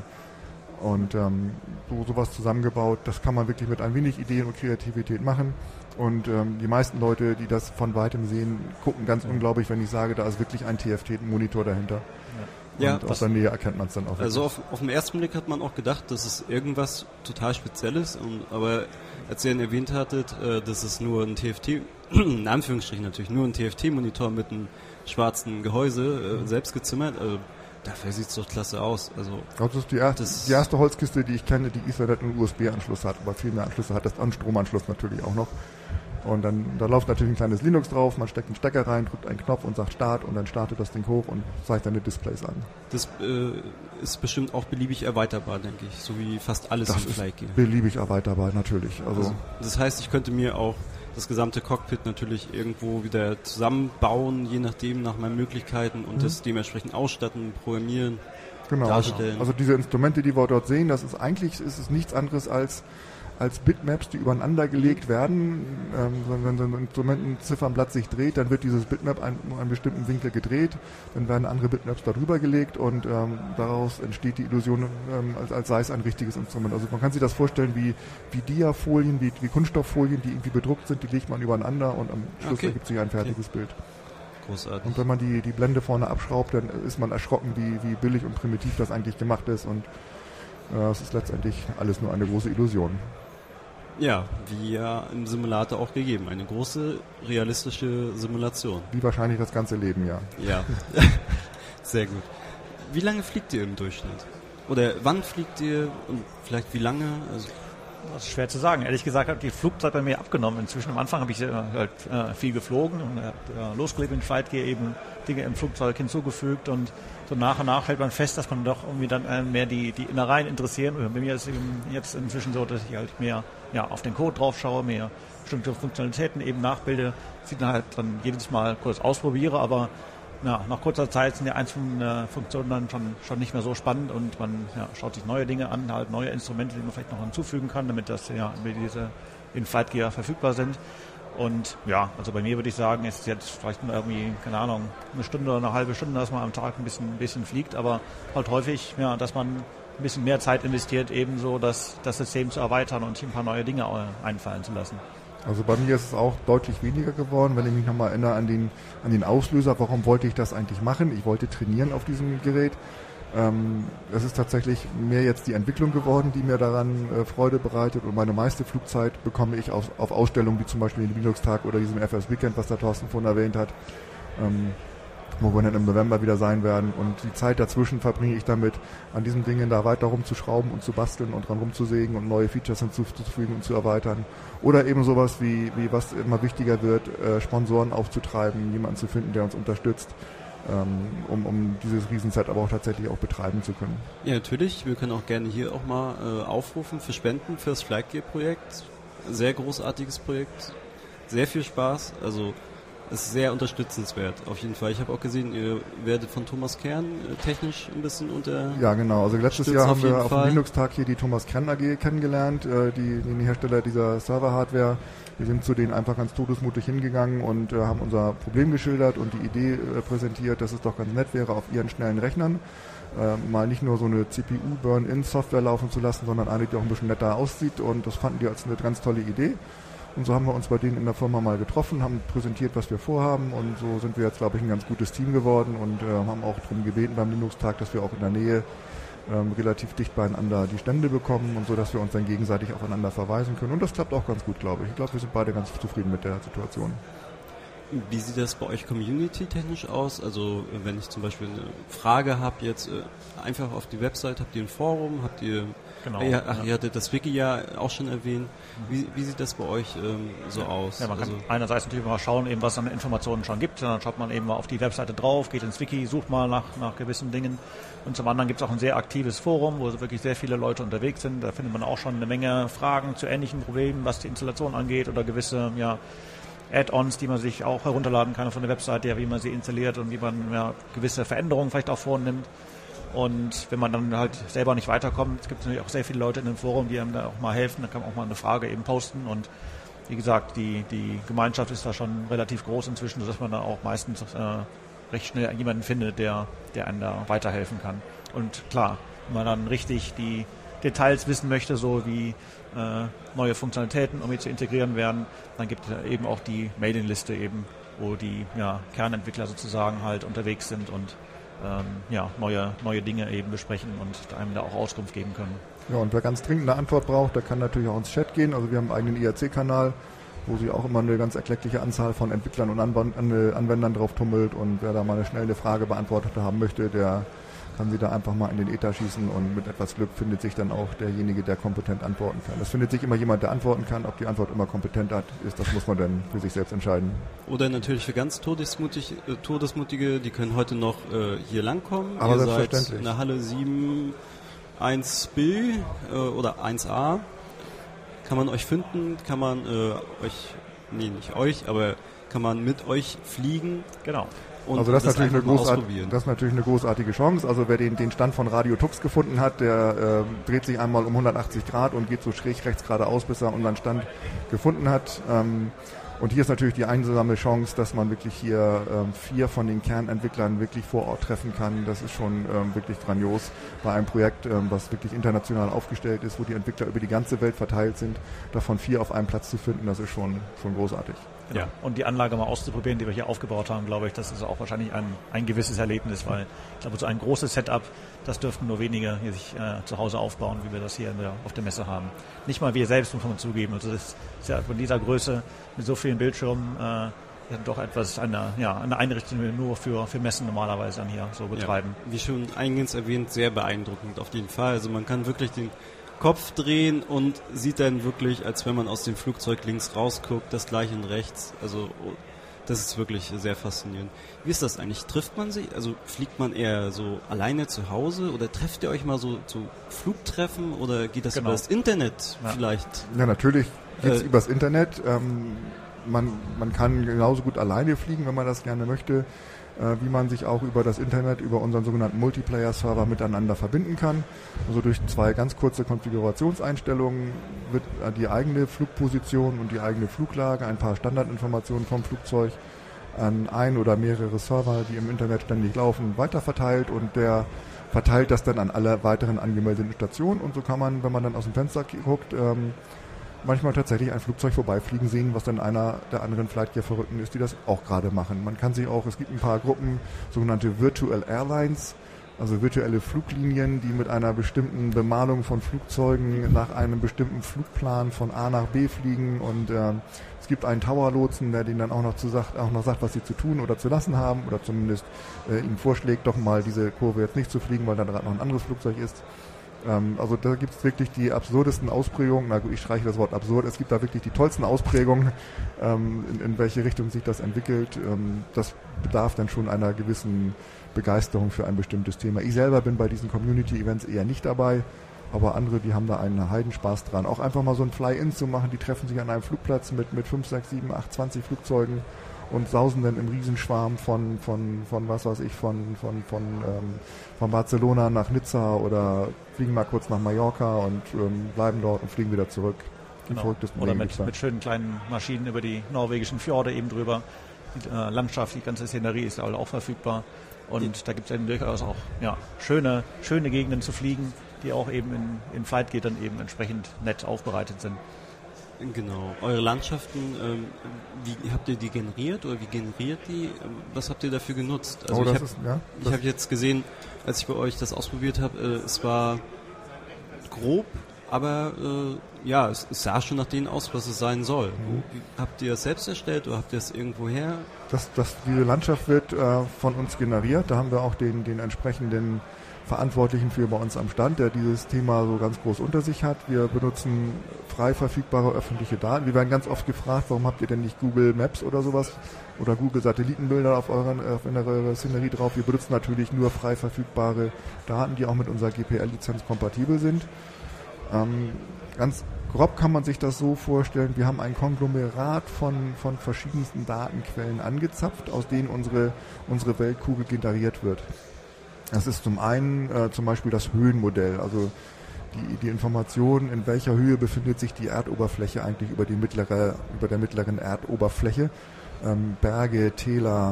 Und ähm, so sowas zusammengebaut, das kann man wirklich mit ein wenig Ideen und Kreativität machen. Und ähm, die meisten Leute, die das von Weitem sehen, gucken ganz ja. unglaublich, wenn ich sage, da ist wirklich ein T F T-Monitor dahinter. Ja. Und ja, aus der Nähe erkennt man es dann auch. Also auf, auf den ersten Blick hat man auch gedacht, das ist irgendwas total Spezielles. Und, aber als ihr ihn erwähnt hattet, äh, das ist nur ein T F T, in Anführungsstrichen natürlich, nur ein T F T-Monitor mit einem schwarzen Gehäuse, äh, selbst gezimmert. Also, dafür sieht es doch klasse aus. Also, das ist die, er- das die erste Holzkiste, die ich kenne, die Ethernet und U S B-Anschluss hat, aber viel mehr Anschlüsse hat, das und Stromanschluss natürlich auch noch. Und dann da läuft natürlich ein kleines Linux drauf, man steckt einen Stecker rein, drückt einen Knopf und sagt Start und dann startet das Ding hoch und zeigt dann die Displays an. Das äh, ist bestimmt auch beliebig erweiterbar, denke ich, so wie fast alles das im Flightgear. Beliebig erweiterbar, natürlich. Also, also das heißt, ich könnte mir auch das gesamte Cockpit natürlich irgendwo wieder zusammenbauen, je nachdem, nach meinen Möglichkeiten und mhm. das dementsprechend ausstatten, programmieren, genau, darstellen. Also diese Instrumente, die wir dort sehen, das ist eigentlich ist es nichts anderes als als Bitmaps, die übereinander gelegt werden. Ähm, wenn so ein Instrumentenziffernblatt sich dreht, dann wird dieses Bitmap an einem bestimmten Winkel gedreht, dann werden andere Bitmaps darüber gelegt und ähm, daraus entsteht die Illusion, ähm, als, als sei es ein richtiges Instrument. Also man kann sich das vorstellen wie, wie Diafolien, wie, wie Kunststofffolien, die irgendwie bedruckt sind, die legt man übereinander und am Schluss okay. ergibt sich ein fertiges okay. Bild. Großartig. Und wenn man die, die Blende vorne abschraubt, dann ist man erschrocken, wie, wie billig und primitiv das eigentlich gemacht ist und äh, es ist letztendlich alles nur eine große Illusion. Ja, wie ja im Simulator auch gegeben. Eine große, realistische Simulation. Wie wahrscheinlich das ganze Leben, ja. Ja, sehr gut. Wie lange fliegt ihr im Durchschnitt? Oder wann fliegt ihr und vielleicht wie lange? Also Das ist schwer zu sagen. Ehrlich gesagt hat die Flugzeit bei mir abgenommen. Inzwischen am Anfang habe ich äh, halt äh, viel geflogen und äh, losgelegt in Flightgear, eben Dinge im Flugzeug hinzugefügt und so nach und nach stellt man fest, dass man doch irgendwie dann äh, mehr die, die Innereien interessieren. Und bei mir ist es eben jetzt inzwischen so, dass ich halt mehr ja, auf den Code drauf schaue, mehr bestimmte Funktionalitäten eben nachbilde, sie dann halt dann jedes Mal kurz ausprobiere, aber ja, nach kurzer Zeit sind die einzelnen äh, Funktionen dann schon, schon nicht mehr so spannend und man ja, schaut sich neue Dinge an, halt neue Instrumente, die man vielleicht noch hinzufügen kann, damit das ja damit diese in Flightgear verfügbar sind. Und ja, also bei mir würde ich sagen, ist jetzt vielleicht nur irgendwie, keine Ahnung, eine Stunde oder eine halbe Stunde, dass man am Tag ein bisschen, ein bisschen fliegt, aber halt häufig, ja, dass man ein bisschen mehr Zeit investiert, ebenso das, das System zu erweitern und sich ein paar neue Dinge einfallen zu lassen. Also bei mir ist es auch deutlich weniger geworden, wenn ich mich nochmal erinnere an den, an den Auslöser, warum wollte ich das eigentlich machen? Ich wollte trainieren auf diesem Gerät. Ähm, es ist tatsächlich mehr jetzt die Entwicklung geworden, die mir daran äh, Freude bereitet und meine meiste Flugzeit bekomme ich auf, auf Ausstellungen wie zum Beispiel den Linux-Tag oder diesem F S Weekend, was der Thorsten vorhin erwähnt hat, ähm, wo wir dann im November wieder sein werden und die Zeit dazwischen verbringe ich damit, an diesen Dingen da weiter rumzuschrauben und zu basteln und dran rumzusägen und neue Features hinzuzufügen und zu erweitern. Oder eben sowas wie, wie was immer wichtiger wird, äh, Sponsoren aufzutreiben, jemanden zu finden, der uns unterstützt, ähm, um, um dieses Riesenset aber auch tatsächlich auch betreiben zu können. Ja, natürlich. Wir können auch gerne hier auch mal äh, aufrufen für Spenden für das Flightgear-Projekt. Sehr großartiges Projekt. Sehr viel Spaß. Also ist sehr unterstützenswert, auf jeden Fall. Ich habe auch gesehen, ihr werdet von Thomas Kern äh, technisch ein bisschen unter... Ja, genau. Also letztes Jahr haben wir auf dem Linux-Tag hier die Thomas Kern A G kennengelernt, äh, die, die Hersteller dieser Server-Hardware. Wir sind zu denen einfach ganz todesmutig hingegangen und äh, haben unser Problem geschildert und die Idee äh, präsentiert, dass es doch ganz nett wäre, auf ihren schnellen Rechnern äh, mal nicht nur so eine C P U-Burn-In-Software laufen zu lassen, sondern eine, die auch ein bisschen netter aussieht, und das fanden die als eine ganz tolle Idee. Und so haben wir uns bei denen in der Firma mal getroffen, haben präsentiert, was wir vorhaben, und so sind wir jetzt, glaube ich, ein ganz gutes Team geworden und äh, haben auch darum gebeten beim Linux-Tag, dass wir auch in der Nähe ähm, relativ dicht beieinander die Stände bekommen und so, dass wir uns dann gegenseitig aufeinander verweisen können. Und das klappt auch ganz gut, glaube ich. Ich glaube, wir sind beide ganz zufrieden mit der Situation. Wie sieht das bei euch community-technisch aus? Also wenn ich zum Beispiel eine Frage habe jetzt, äh, einfach auf die Website, habt ihr ein Forum, habt ihr... Genau. Ach, ja. Ihr hattet das Wiki ja auch schon erwähnt. Wie, wie sieht das bei euch ähm, so ja. aus? Ja, man kann also einerseits natürlich mal schauen, eben, was es an Informationen schon gibt. Dann schaut man eben mal auf die Webseite drauf, geht ins Wiki, sucht mal nach, nach gewissen Dingen. Und zum anderen gibt es auch ein sehr aktives Forum, wo wirklich sehr viele Leute unterwegs sind. Da findet man auch schon eine Menge Fragen zu ähnlichen Problemen, was die Installation angeht oder gewisse ja, Add-ons, die man sich auch herunterladen kann von der Webseite, ja, wie man sie installiert und wie man ja, gewisse Veränderungen vielleicht auch vornimmt. Und wenn man dann halt selber nicht weiterkommt, es gibt natürlich auch sehr viele Leute in dem Forum, die einem da auch mal helfen, da kann man auch mal eine Frage eben posten. Und wie gesagt, die, die Gemeinschaft ist da schon relativ groß inzwischen, sodass man da auch meistens äh, recht schnell jemanden findet, der, der einem da weiterhelfen kann. Und klar, wenn man dann richtig die Details wissen möchte, so wie äh, neue Funktionalitäten irgendwie zu integrieren werden, dann gibt es eben auch die Mailingliste eben, wo die ja, Kernentwickler sozusagen halt unterwegs sind und ähm, ja, neue, neue Dinge eben besprechen und einem da auch Auskunft geben können. Ja, und wer ganz dringend eine Antwort braucht, der kann natürlich auch ins Chat gehen. Also wir haben einen eigenen I R C-Kanal, wo sich auch immer eine ganz erkleckliche Anzahl von Entwicklern und Anwendern drauf tummelt, und wer da mal eine schnelle Frage beantwortet haben möchte, der kann sie da einfach mal in den Äther schießen, und mit etwas Glück findet sich dann auch derjenige, der kompetent antworten kann. Es findet sich immer jemand, der antworten kann. Ob die Antwort immer kompetent hat, ist, das muss man dann für sich selbst entscheiden. Oder natürlich für ganz todesmutig, äh, Todesmutige, die können heute noch äh, hier langkommen. Aber Ihr selbstverständlich. seid in der Halle sieben eins B äh, oder eins A. Kann man euch finden, kann man äh, euch, nee, nicht euch, aber kann man mit euch fliegen. Genau. Und also das, das, ist natürlich eine großart- ausprobieren. das ist natürlich eine großartige Chance. Also wer den, den Stand von Radio Tux gefunden hat, der äh, dreht sich einmal um hundertachtzig Grad und geht so schräg rechts geradeaus, bis er unseren Stand gefunden hat. Ähm, und hier ist natürlich die einsame Chance, dass man wirklich hier ähm, vier von den Kernentwicklern wirklich vor Ort treffen kann. Das ist schon ähm, wirklich grandios bei einem Projekt, ähm, was wirklich international aufgestellt ist, wo die Entwickler über die ganze Welt verteilt sind. Davon vier auf einem Platz zu finden, das ist schon, schon großartig. Genau. Ja. Und die Anlage mal auszuprobieren, die wir hier aufgebaut haben, glaube ich, das ist auch wahrscheinlich ein, ein gewisses Erlebnis, weil ich glaube, so ein großes Setup, das dürften nur wenige hier sich äh, zu Hause aufbauen, wie wir das hier in der, auf der Messe haben. Nicht mal wir selbst, muss man zugeben. Also das ist ja von dieser Größe mit so vielen Bildschirmen äh, ja, doch etwas eine, ja, eine Einrichtung, die wir nur für, für Messen normalerweise dann hier so betreiben. Ja, wie schon eingangs erwähnt, sehr beeindruckend auf jeden Fall. Also man kann wirklich den Kopf drehen und sieht dann wirklich, als wenn man aus dem Flugzeug links rausguckt, das gleiche in rechts. Also das ist wirklich sehr faszinierend. Wie ist das eigentlich? Trifft man sich? Also fliegt man eher so alleine zu Hause oder trefft ihr euch mal so zu Flugtreffen oder geht das Genau. über das Internet Ja. vielleicht? Ja, natürlich geht's Äh, übers Internet. Ähm, man, man kann genauso gut alleine fliegen, wenn man das gerne möchte, äh, wie man sich auch über das Internet, über unseren sogenannten Multiplayer-Server miteinander verbinden kann. Also durch zwei ganz kurze Konfigurationseinstellungen wird äh, die eigene Flugposition und die eigene Fluglage, ein paar Standardinformationen vom Flugzeug an ein oder mehrere Server, die im Internet ständig laufen, weiterverteilt und der verteilt das dann an alle weiteren angemeldeten Stationen und so kann man, wenn man dann aus dem Fenster guckt, ähm, manchmal tatsächlich ein Flugzeug vorbeifliegen sehen, was dann einer der anderen Flightgear-Verrückten ist, die das auch gerade machen. Man kann sich auch, es gibt ein paar Gruppen, sogenannte Virtual Airlines, also virtuelle Fluglinien, die mit einer bestimmten Bemalung von Flugzeugen nach einem bestimmten Flugplan von A nach B fliegen und äh, es gibt einen Tower-Lotsen, der denen dann auch noch, zu sagt, auch noch sagt, was sie zu tun oder zu lassen haben oder zumindest äh, ihnen vorschlägt, doch mal diese Kurve jetzt nicht zu fliegen, weil da gerade noch ein anderes Flugzeug ist. Also da gibt es wirklich die absurdesten Ausprägungen, na gut, ich streiche das Wort absurd, es gibt da wirklich die tollsten Ausprägungen, ähm, in, in welche Richtung sich das entwickelt. Ähm, das bedarf dann schon einer gewissen Begeisterung für ein bestimmtes Thema. Ich selber bin bei diesen Community-Events eher nicht dabei, aber andere, die haben da einen Heidenspaß dran. Auch einfach mal so ein Fly-In zu machen, die treffen sich an einem Flugplatz mit, mit fünf, sechs, sieben, acht, zwanzig Flugzeugen und sausen dann im Riesenschwarm von, von, von was weiß ich, von, von, von, ähm, von Barcelona nach Nizza oder fliegen mal kurz nach Mallorca und ähm, bleiben dort und fliegen wieder zurück. Die Genau. verrücktesten Oder Dinge mit, gibt's da. mit schönen kleinen Maschinen über die norwegischen Fjorde eben drüber. Die äh, Landschaft, die ganze Szenerie ist alle auch verfügbar. Und da gibt es dann durchaus auch ja, schöne, schöne Gegenden zu fliegen, die auch eben in, in Flightgear dann eben entsprechend nett aufbereitet sind. Genau. Eure Landschaften, ähm, wie habt ihr die generiert oder wie generiert die? Was habt ihr dafür genutzt? Also Oh, ich das habe ist- ja, ich hab jetzt gesehen, als ich bei euch das ausprobiert habe, äh, es war grob, aber äh, ja, es, es sah schon nach dem aus, was es sein soll. Mhm. Wie, habt ihr das selbst erstellt oder habt ihr es irgendwo her? Das, das, diese Landschaft wird äh, von uns generiert. Da haben wir auch den, den entsprechenden Verantwortlichen für bei uns am Stand, der dieses Thema so ganz groß unter sich hat. Wir benutzen frei verfügbare öffentliche Daten. Wir werden ganz oft gefragt, warum habt ihr denn nicht Google Maps oder sowas oder Google Satellitenbilder auf euren auf eurer Szenerie drauf. Wir benutzen natürlich nur frei verfügbare Daten, die auch mit unserer G P L-Lizenz kompatibel sind. Ähm, ganz grob kann man sich das so vorstellen, wir haben ein Konglomerat von, von verschiedensten Datenquellen angezapft, aus denen unsere, unsere Weltkugel generiert wird. Das ist zum einen äh, zum Beispiel das Höhenmodell, also die, die Information, in welcher Höhe befindet sich die Erdoberfläche eigentlich über, die mittlere, über der mittleren Erdoberfläche. Ähm, Berge, Täler,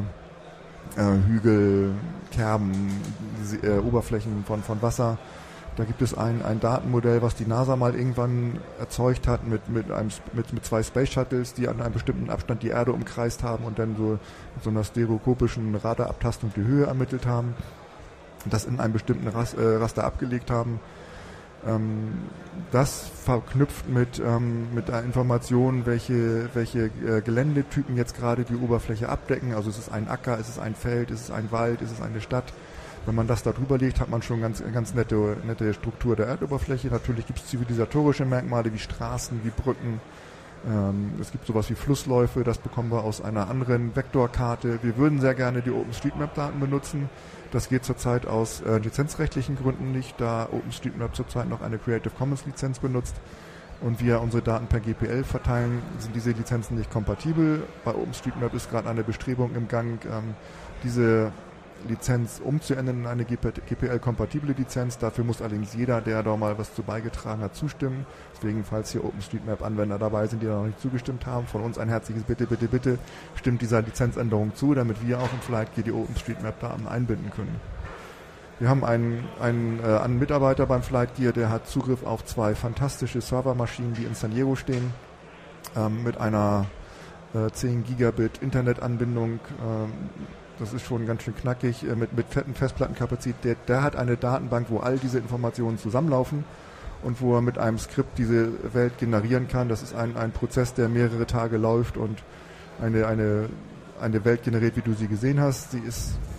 äh, Hügel, Kerben, See, äh, Oberflächen von, von Wasser. Da gibt es ein, ein Datenmodell, was die NASA mal irgendwann erzeugt hat mit, mit, einem, mit, mit zwei Space Shuttles, die an einem bestimmten Abstand die Erde umkreist haben und dann so mit so einer stereoskopischen Radarabtastung die Höhe ermittelt haben. Das in einem bestimmten Ras, äh, Raster abgelegt haben. Ähm, das verknüpft mit, ähm, mit der Information, welche, welche äh, Geländetypen jetzt gerade die Oberfläche abdecken. Also ist es ein Acker, ist es ein Feld, ist es ein Wald, ist es eine Stadt. Wenn man das da drüber legt, hat man schon ganz, ganz nette, nette Struktur der Erdoberfläche. Natürlich gibt es zivilisatorische Merkmale wie Straßen, wie Brücken. Ähm, es gibt sowas wie Flussläufe, das bekommen wir aus einer anderen Vektorkarte. Wir würden sehr gerne die OpenStreetMap-Daten benutzen. Das geht zurzeit aus äh, lizenzrechtlichen Gründen nicht, da OpenStreetMap zurzeit noch eine Creative Commons Lizenz benutzt und wir unsere Daten per G P L verteilen, sind diese Lizenzen nicht kompatibel. Bei OpenStreetMap ist gerade eine Bestrebung im Gang, ähm, diese Lizenz umzuändern in eine G P L-kompatible Lizenz. Dafür muss allerdings jeder, der da mal was zu beigetragen hat, zustimmen. Deswegen, falls hier OpenStreetMap-Anwender dabei sind, die da noch nicht zugestimmt haben, von uns ein herzliches Bitte, bitte, bitte, stimmt dieser Lizenzänderung zu, damit wir auch im Flightgear die OpenStreetMap-Daten einbinden können. Wir haben einen, einen, äh, einen Mitarbeiter beim Flightgear, der hat Zugriff auf zwei fantastische Servermaschinen, die in San Diego stehen, ähm, mit einer äh, zehn Gigabit Internetanbindung. Ähm, Das ist schon ganz schön knackig, äh, mit, mit fetten Festplattenkapazität. Der, der hat eine Datenbank, wo all diese Informationen zusammenlaufen und wo er mit einem Skript diese Welt generieren kann. Das ist ein, ein Prozess, der mehrere Tage läuft und eine, eine, eine Welt generiert, wie du sie gesehen hast. Sie ist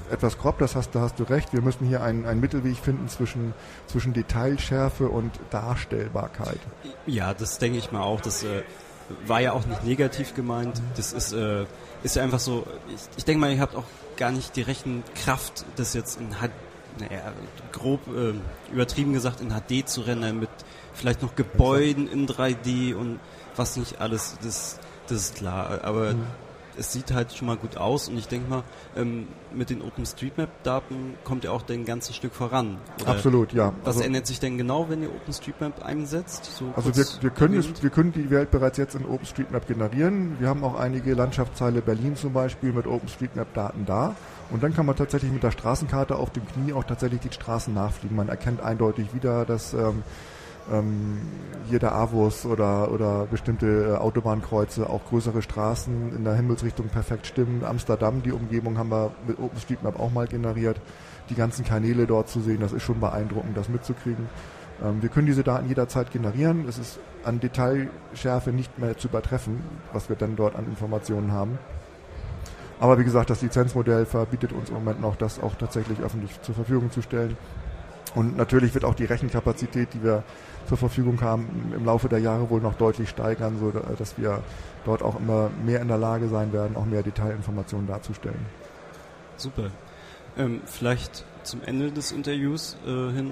etwas grob, das hast, da hast du recht. Wir müssen hier einen, einen Mittelweg finden zwischen, zwischen Detailschärfe und Darstellbarkeit. Ja, das denke ich mal auch. Das äh, war ja auch nicht negativ gemeint. Das ist, äh, ist ja einfach so, ich, ich denke mal, ihr habt auch gar nicht die Rechenkraft, das jetzt in H D, naja, grob äh, übertrieben gesagt, in H D zu rendern, mit vielleicht noch Gebäuden in drei D und was nicht alles, das, das ist klar. Aber mhm. es sieht halt schon mal gut aus und ich denke mal, ähm, mit den OpenStreetMap-Daten kommt ihr auch ein ganzes Stück voran. Oder absolut, ja. Was also, ändert sich denn genau, wenn ihr OpenStreetMap einsetzt? So also wir, wir, können es, wir können die Welt bereits jetzt in OpenStreetMap generieren. Wir haben auch einige Landschaftsteile Berlin zum Beispiel mit OpenStreetMap-Daten da. Und dann kann man tatsächlich mit der Straßenkarte auf dem Knie auch tatsächlich die Straßen nachfliegen. Man erkennt eindeutig wieder, dass ähm, ähm, hier der Avus oder, oder bestimmte äh, Autobahnkreuze, auch größere Straßen in der Himmelsrichtung perfekt stimmen. Amsterdam, die Umgebung haben wir mit OpenStreetMap auch mal generiert. Die ganzen Kanäle dort zu sehen, das ist schon beeindruckend, das mitzukriegen. Ähm, wir können diese Daten jederzeit generieren. Es ist an Detailschärfe nicht mehr zu übertreffen, was wir dann dort an Informationen haben. Aber wie gesagt, das Lizenzmodell verbietet uns im Moment noch, das auch tatsächlich öffentlich zur Verfügung zu stellen. Und natürlich wird auch die Rechenkapazität, die wir zur Verfügung haben, im Laufe der Jahre wohl noch deutlich steigern, so dass wir dort auch immer mehr in der Lage sein werden, auch mehr Detailinformationen darzustellen. Super. Ähm, vielleicht zum Ende des Interviews äh, hin,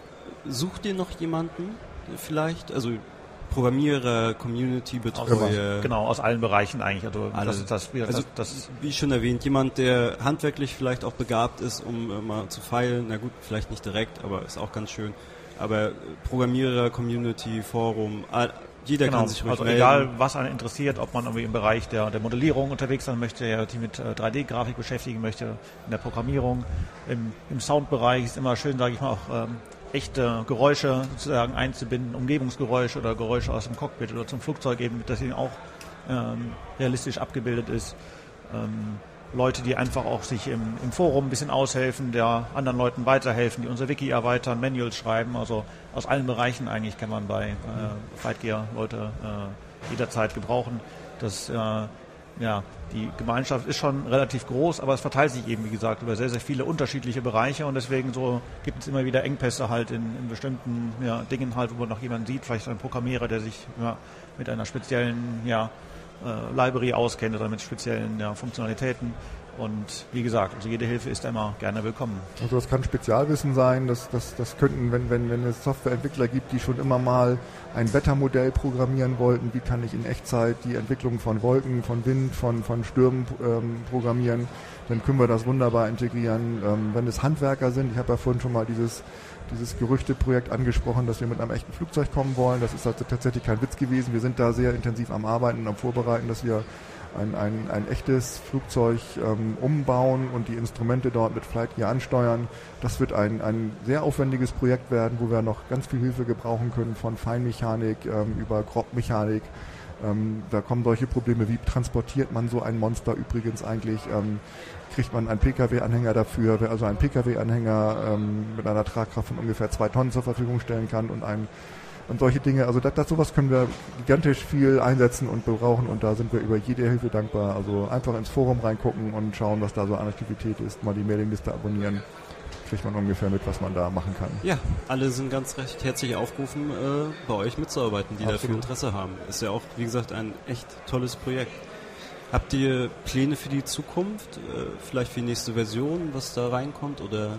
sucht ihr noch jemanden vielleicht? Also Programmierer, Community-Betreuer. Genau, aus allen Bereichen eigentlich. Also, alle. Das, das, das, also das, wie schon erwähnt, jemand, der handwerklich vielleicht auch begabt ist, um äh, mal zu feilen. Na gut, vielleicht nicht direkt, aber ist auch ganz schön. Aber Programmierer, Community, Forum, all, jeder genau. kann sich ruhig Also melden. egal, was einen interessiert, ob man irgendwie im Bereich der, der Modellierung unterwegs sein möchte, ja, die mit äh, drei D-Grafik beschäftigen möchte, in der Programmierung, im, im Soundbereich ist immer schön, sage ich mal, auch ähm, echte Geräusche sozusagen einzubinden, Umgebungsgeräusche oder Geräusche aus dem Cockpit oder zum Flugzeug eben, dass eben auch ähm, realistisch abgebildet ist. Ähm, Leute, die einfach auch sich im, im Forum ein bisschen aushelfen, der anderen Leuten weiterhelfen, die unser Wiki erweitern, Manuals schreiben, also aus allen Bereichen eigentlich kann man bei äh, Flightgear Leute äh, jederzeit gebrauchen. Das äh, Ja, die Gemeinschaft ist schon relativ groß, aber es verteilt sich eben, wie gesagt, über sehr, sehr viele unterschiedliche Bereiche und deswegen so gibt es immer wieder Engpässe halt in, in bestimmten ja, Dingen halt, wo man noch jemanden sieht, vielleicht ein Programmierer, der sich ja, mit einer speziellen ja, äh, Library auskennt oder mit speziellen ja, Funktionalitäten. Und wie gesagt, also jede Hilfe ist immer gerne willkommen. Also das kann Spezialwissen sein, das, das, das könnten, wenn, wenn, wenn es Softwareentwickler gibt, die schon immer mal ein Wettermodell programmieren wollten, wie kann ich in Echtzeit die Entwicklung von Wolken, von Wind, von, von Stürmen ähm, programmieren, dann können wir das wunderbar integrieren. Ähm, wenn es Handwerker sind, ich habe ja vorhin schon mal dieses, dieses Gerüchteprojekt angesprochen, dass wir mit einem echten Flugzeug kommen wollen, das ist also tatsächlich kein Witz gewesen, wir sind da sehr intensiv am Arbeiten und am Vorbereiten, dass wir Ein, ein, ein echtes Flugzeug ähm, umbauen und die Instrumente dort mit Flightgear ansteuern. Das wird ein, ein sehr aufwendiges Projekt werden, wo wir noch ganz viel Hilfe gebrauchen können, von Feinmechanik ähm, über Grobmechanik. Ähm, da kommen solche Probleme, wie transportiert man so ein Monster übrigens eigentlich? Ähm, kriegt man einen P K W-Anhänger dafür? Wer also einen P K W-Anhänger ähm, mit einer Tragkraft von ungefähr zwei Tonnen zur Verfügung stellen kann und ein Und solche Dinge, also das, das, sowas können wir gigantisch viel einsetzen und brauchen und da sind wir über jede Hilfe dankbar. Also einfach ins Forum reingucken und schauen, was da so an Aktivität ist, mal die Mailingliste abonnieren, kriegt man ungefähr mit, was man da machen kann. Ja, alle sind ganz recht herzlich aufgerufen, äh, bei euch mitzuarbeiten, die Absolut. dafür Interesse haben. Ist ja auch, wie gesagt, ein echt tolles Projekt. Habt ihr Pläne für die Zukunft, äh, vielleicht für die nächste Version, was da reinkommt oder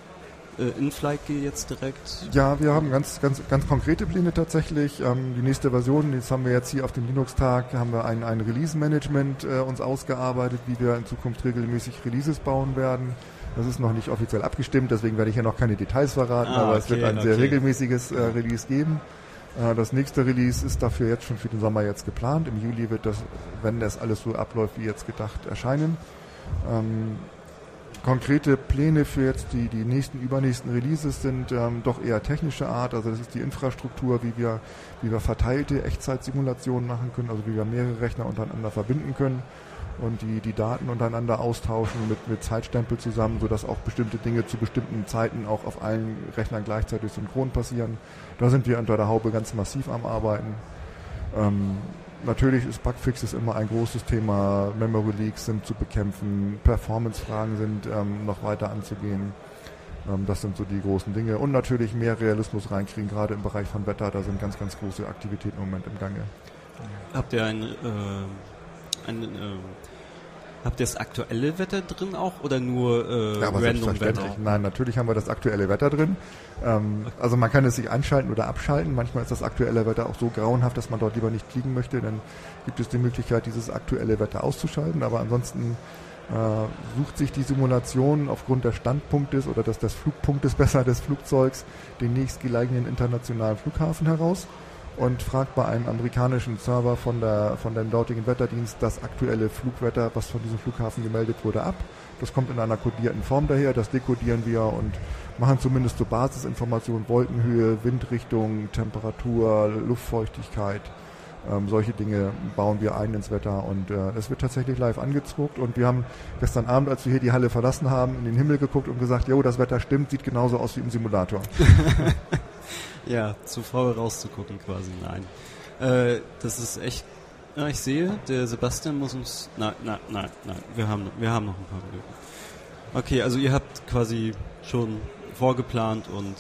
in Flightgear jetzt direkt? Ja, wir haben ganz, ganz, ganz konkrete Pläne tatsächlich. Ähm, die nächste Version, jetzt haben wir jetzt hier auf dem Linux-Tag, haben wir ein, ein Release-Management äh, uns ausgearbeitet, wie wir in Zukunft regelmäßig Releases bauen werden. Das ist noch nicht offiziell abgestimmt, deswegen werde ich hier noch keine Details verraten, ah, aber okay, es wird ein okay. sehr regelmäßiges äh, Release geben. Äh, das nächste Release ist dafür jetzt schon für den Sommer jetzt geplant. Im Juli wird das, wenn das alles so abläuft wie jetzt gedacht, erscheinen. Ähm, Konkrete Pläne für jetzt die, die nächsten, übernächsten Releases sind ähm, doch eher technische Art. Also das ist die Infrastruktur, wie wir, wie wir verteilte Echtzeitsimulationen machen können, also wie wir mehrere Rechner untereinander verbinden können und die, die Daten untereinander austauschen mit, mit Zeitstempel zusammen, sodass auch bestimmte Dinge zu bestimmten Zeiten auch auf allen Rechnern gleichzeitig synchron passieren. Da sind wir unter der Haube ganz massiv am Arbeiten. Ähm, natürlich ist Bugfixes immer ein großes Thema. Memory Leaks sind zu bekämpfen, Performance-Fragen sind ähm, noch weiter anzugehen. Ähm, das sind so die großen Dinge. Und natürlich mehr Realismus reinkriegen, gerade im Bereich von Wetter. Da sind ganz, ganz große Aktivitäten im Moment im Gange. Habt ihr ein, äh, ein äh, habt ihr das aktuelle Wetter drin auch oder nur äh, ja, aber random selbstverständlich. Wetter? Nein, natürlich haben wir das aktuelle Wetter drin. Ähm, also man kann es sich einschalten oder abschalten. Manchmal ist das aktuelle Wetter auch so grauenhaft, dass man dort lieber nicht fliegen möchte. Dann gibt es die Möglichkeit, dieses aktuelle Wetter auszuschalten. Aber ansonsten äh, sucht sich die Simulation aufgrund des Standpunktes oder des, des Flugpunktes besser des Flugzeugs den nächstgelegenen internationalen Flughafen heraus und fragt bei einem amerikanischen Server von der von dem dortigen Wetterdienst das aktuelle Flugwetter, was von diesem Flughafen gemeldet wurde, ab. Das kommt in einer kodierten Form daher, das dekodieren wir und machen zumindest zur Basisinformation Wolkenhöhe, Windrichtung, Temperatur, Luftfeuchtigkeit. Ähm, solche Dinge bauen wir ein ins Wetter und äh, es wird tatsächlich live angezuckt und wir haben gestern Abend, als wir hier die Halle verlassen haben, in den Himmel geguckt und gesagt, jo, das Wetter stimmt, sieht genauso aus wie im Simulator. Ja, zu faul rauszugucken quasi, nein. Äh, das ist echt, ja, ich sehe, der Sebastian muss uns, nein, nein, nein, nein, wir haben, wir haben noch ein paar Minuten. Okay, also ihr habt quasi schon vorgeplant und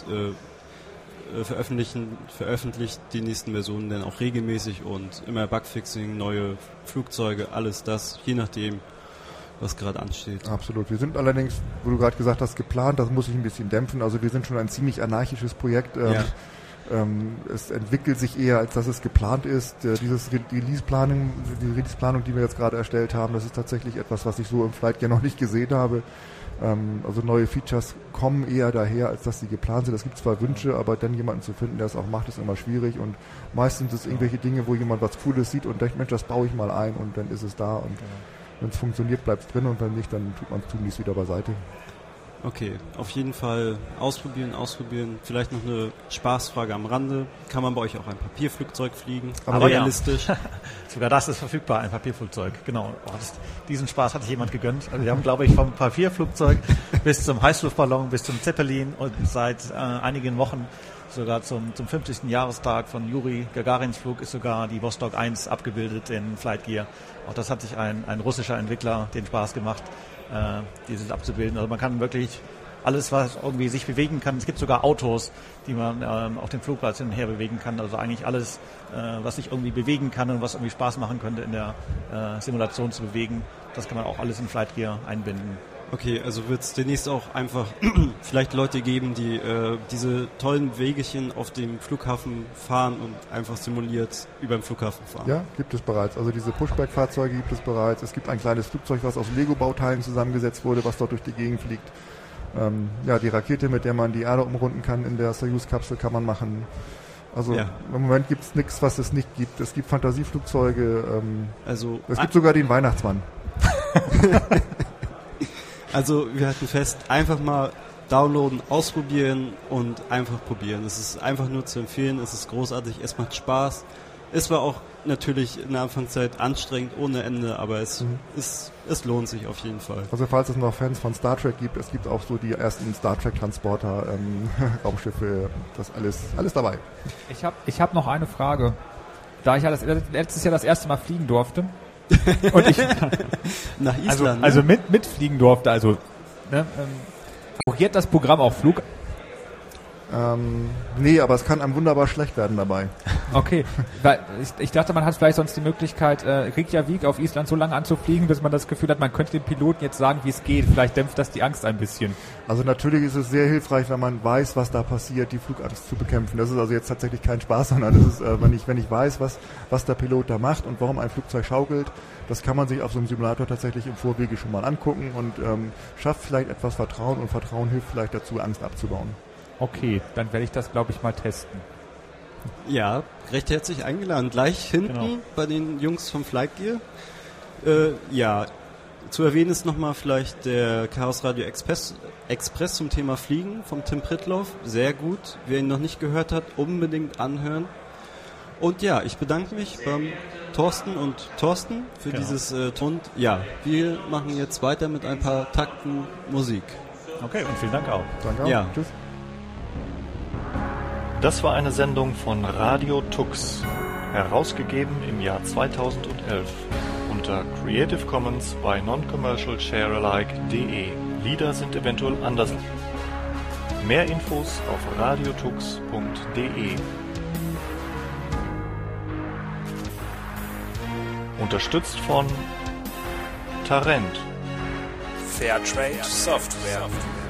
äh, veröffentlichen, veröffentlicht die nächsten Versionen dann auch regelmäßig und immer Bugfixing, neue Flugzeuge, alles das, je nachdem, was gerade ansteht. Absolut. Wir sind allerdings, wo du gerade gesagt hast, geplant, das muss ich ein bisschen dämpfen. Also wir sind schon ein ziemlich anarchisches Projekt. Ähm, Ja. ähm, es entwickelt sich eher, als dass es geplant ist. Äh, dieses Re- Release-Planung, die Release-Planung, die wir jetzt gerade erstellt haben, das ist tatsächlich etwas, was ich so im Flight Gear noch nicht gesehen habe. Ähm, also neue Features kommen eher daher, als dass sie geplant sind. Es gibt zwar Wünsche, aber dann jemanden zu finden, der es auch macht, ist immer schwierig. Und meistens sind es irgendwelche Dinge, wo jemand was Cooles sieht und denkt, Mensch, das baue ich mal ein und dann ist es da. Und wenn es funktioniert, bleibt es drin und wenn nicht, dann tut man es tunlichst wieder beiseite. Okay, auf jeden Fall ausprobieren, ausprobieren. Vielleicht noch eine Spaßfrage am Rande. Kann man bei euch auch ein Papierflugzeug fliegen? Aber ja. realistisch? Sogar das ist verfügbar, ein Papierflugzeug. Genau. Oh, das, diesen Spaß hat sich jemand gegönnt. Also wir haben, glaube ich, vom Papierflugzeug bis zum Heißluftballon, bis zum Zeppelin und seit äh, einigen Wochen sogar zum, zum fünfzigsten Jahrestag von Juri Gagarins Flug ist sogar die Vostok eins abgebildet in Flight Gear. Auch das hat sich ein, ein russischer Entwickler den Spaß gemacht, äh, dieses abzubilden. Also man kann wirklich alles, was irgendwie sich bewegen kann. Es gibt sogar Autos, die man ähm, auf dem Flugplatz hin und her bewegen kann. Also eigentlich alles, äh, was sich irgendwie bewegen kann und was irgendwie Spaß machen könnte in der äh, Simulation zu bewegen. Das kann man auch alles in Flight Gear einbinden. Okay, also wird es demnächst auch einfach vielleicht Leute geben, die äh, diese tollen Wegechen auf dem Flughafen fahren und einfach simuliert über den Flughafen fahren. Ja, gibt es bereits. Also diese Pushback-Fahrzeuge gibt es bereits. Es gibt ein kleines Flugzeug, was aus Lego-Bauteilen zusammengesetzt wurde, was dort durch die Gegend fliegt. Ähm, ja, die Rakete, mit der man die Erde umrunden kann in der Soyuz-Kapsel, kann man machen. Also Ja. im Moment gibt es nichts, was es nicht gibt. Es gibt Fantasieflugzeuge. Ähm, Also, es gibt sogar den Weihnachtsmann. also wir halten fest, einfach mal downloaden, ausprobieren und einfach probieren. Es ist einfach nur zu empfehlen, es ist großartig, es macht Spaß. Es war auch natürlich in der Anfangszeit anstrengend ohne Ende, aber es, Mhm. es, es lohnt sich auf jeden Fall. Also falls es noch Fans von Star Trek gibt, es gibt auch so die ersten Star Trek Transporter, ähm, Raumschiffe, das alles, alles dabei. Ich habe ich hab noch eine Frage. Da ich ja das, letztes Jahr das erste Mal fliegen durfte und ich Nach Island, also, ne? also mit, mitfliegen durfte, also ne, ähm, korrigiert das Programm auch Flug? Ähm, nee, aber es kann einem wunderbar schlecht werden dabei. Okay, weil ich, ich dachte, man hat vielleicht sonst die Möglichkeit, äh, Reykjavik auf Island so lange anzufliegen, bis man das Gefühl hat, man könnte dem Piloten jetzt sagen, wie es geht. Vielleicht dämpft das die Angst ein bisschen. Also natürlich ist es sehr hilfreich, wenn man weiß, was da passiert, die Flugangst zu bekämpfen. Das ist also jetzt tatsächlich kein Spaß, sondern das ist, äh, wenn ich wenn ich weiß, was was der Pilot da macht und warum ein Flugzeug schaukelt, das kann man sich auf so einem Simulator tatsächlich im Vorwege schon mal angucken und ähm, schafft vielleicht etwas Vertrauen und Vertrauen hilft vielleicht dazu, Angst abzubauen. Okay, dann werde ich das, glaube ich, mal testen. Ja, recht herzlich eingeladen. Gleich hinten Genau. bei den Jungs vom Flight Gear. Äh, ja, zu erwähnen ist nochmal vielleicht der Chaos Radio Express, Express zum Thema Fliegen vom Tim Prittloff. Sehr gut. Wer ihn noch nicht gehört hat, unbedingt anhören. Und ja, ich bedanke mich beim Thorsten und Thorsten für Genau. dieses äh, und ja, wir machen jetzt weiter mit ein paar Takten Musik. Okay, und vielen Dank auch. Danke auch. Ja. Tschüss. Das war eine Sendung von Radio Tux, Herausgegeben im Jahr zweitausendelf. Unter Creative Commons by Non-Commercial Sharealike punkt de. Lieder sind eventuell anders. Mehr Infos auf radiotux punkt de. Unterstützt von Tarent. Fairtrade Software.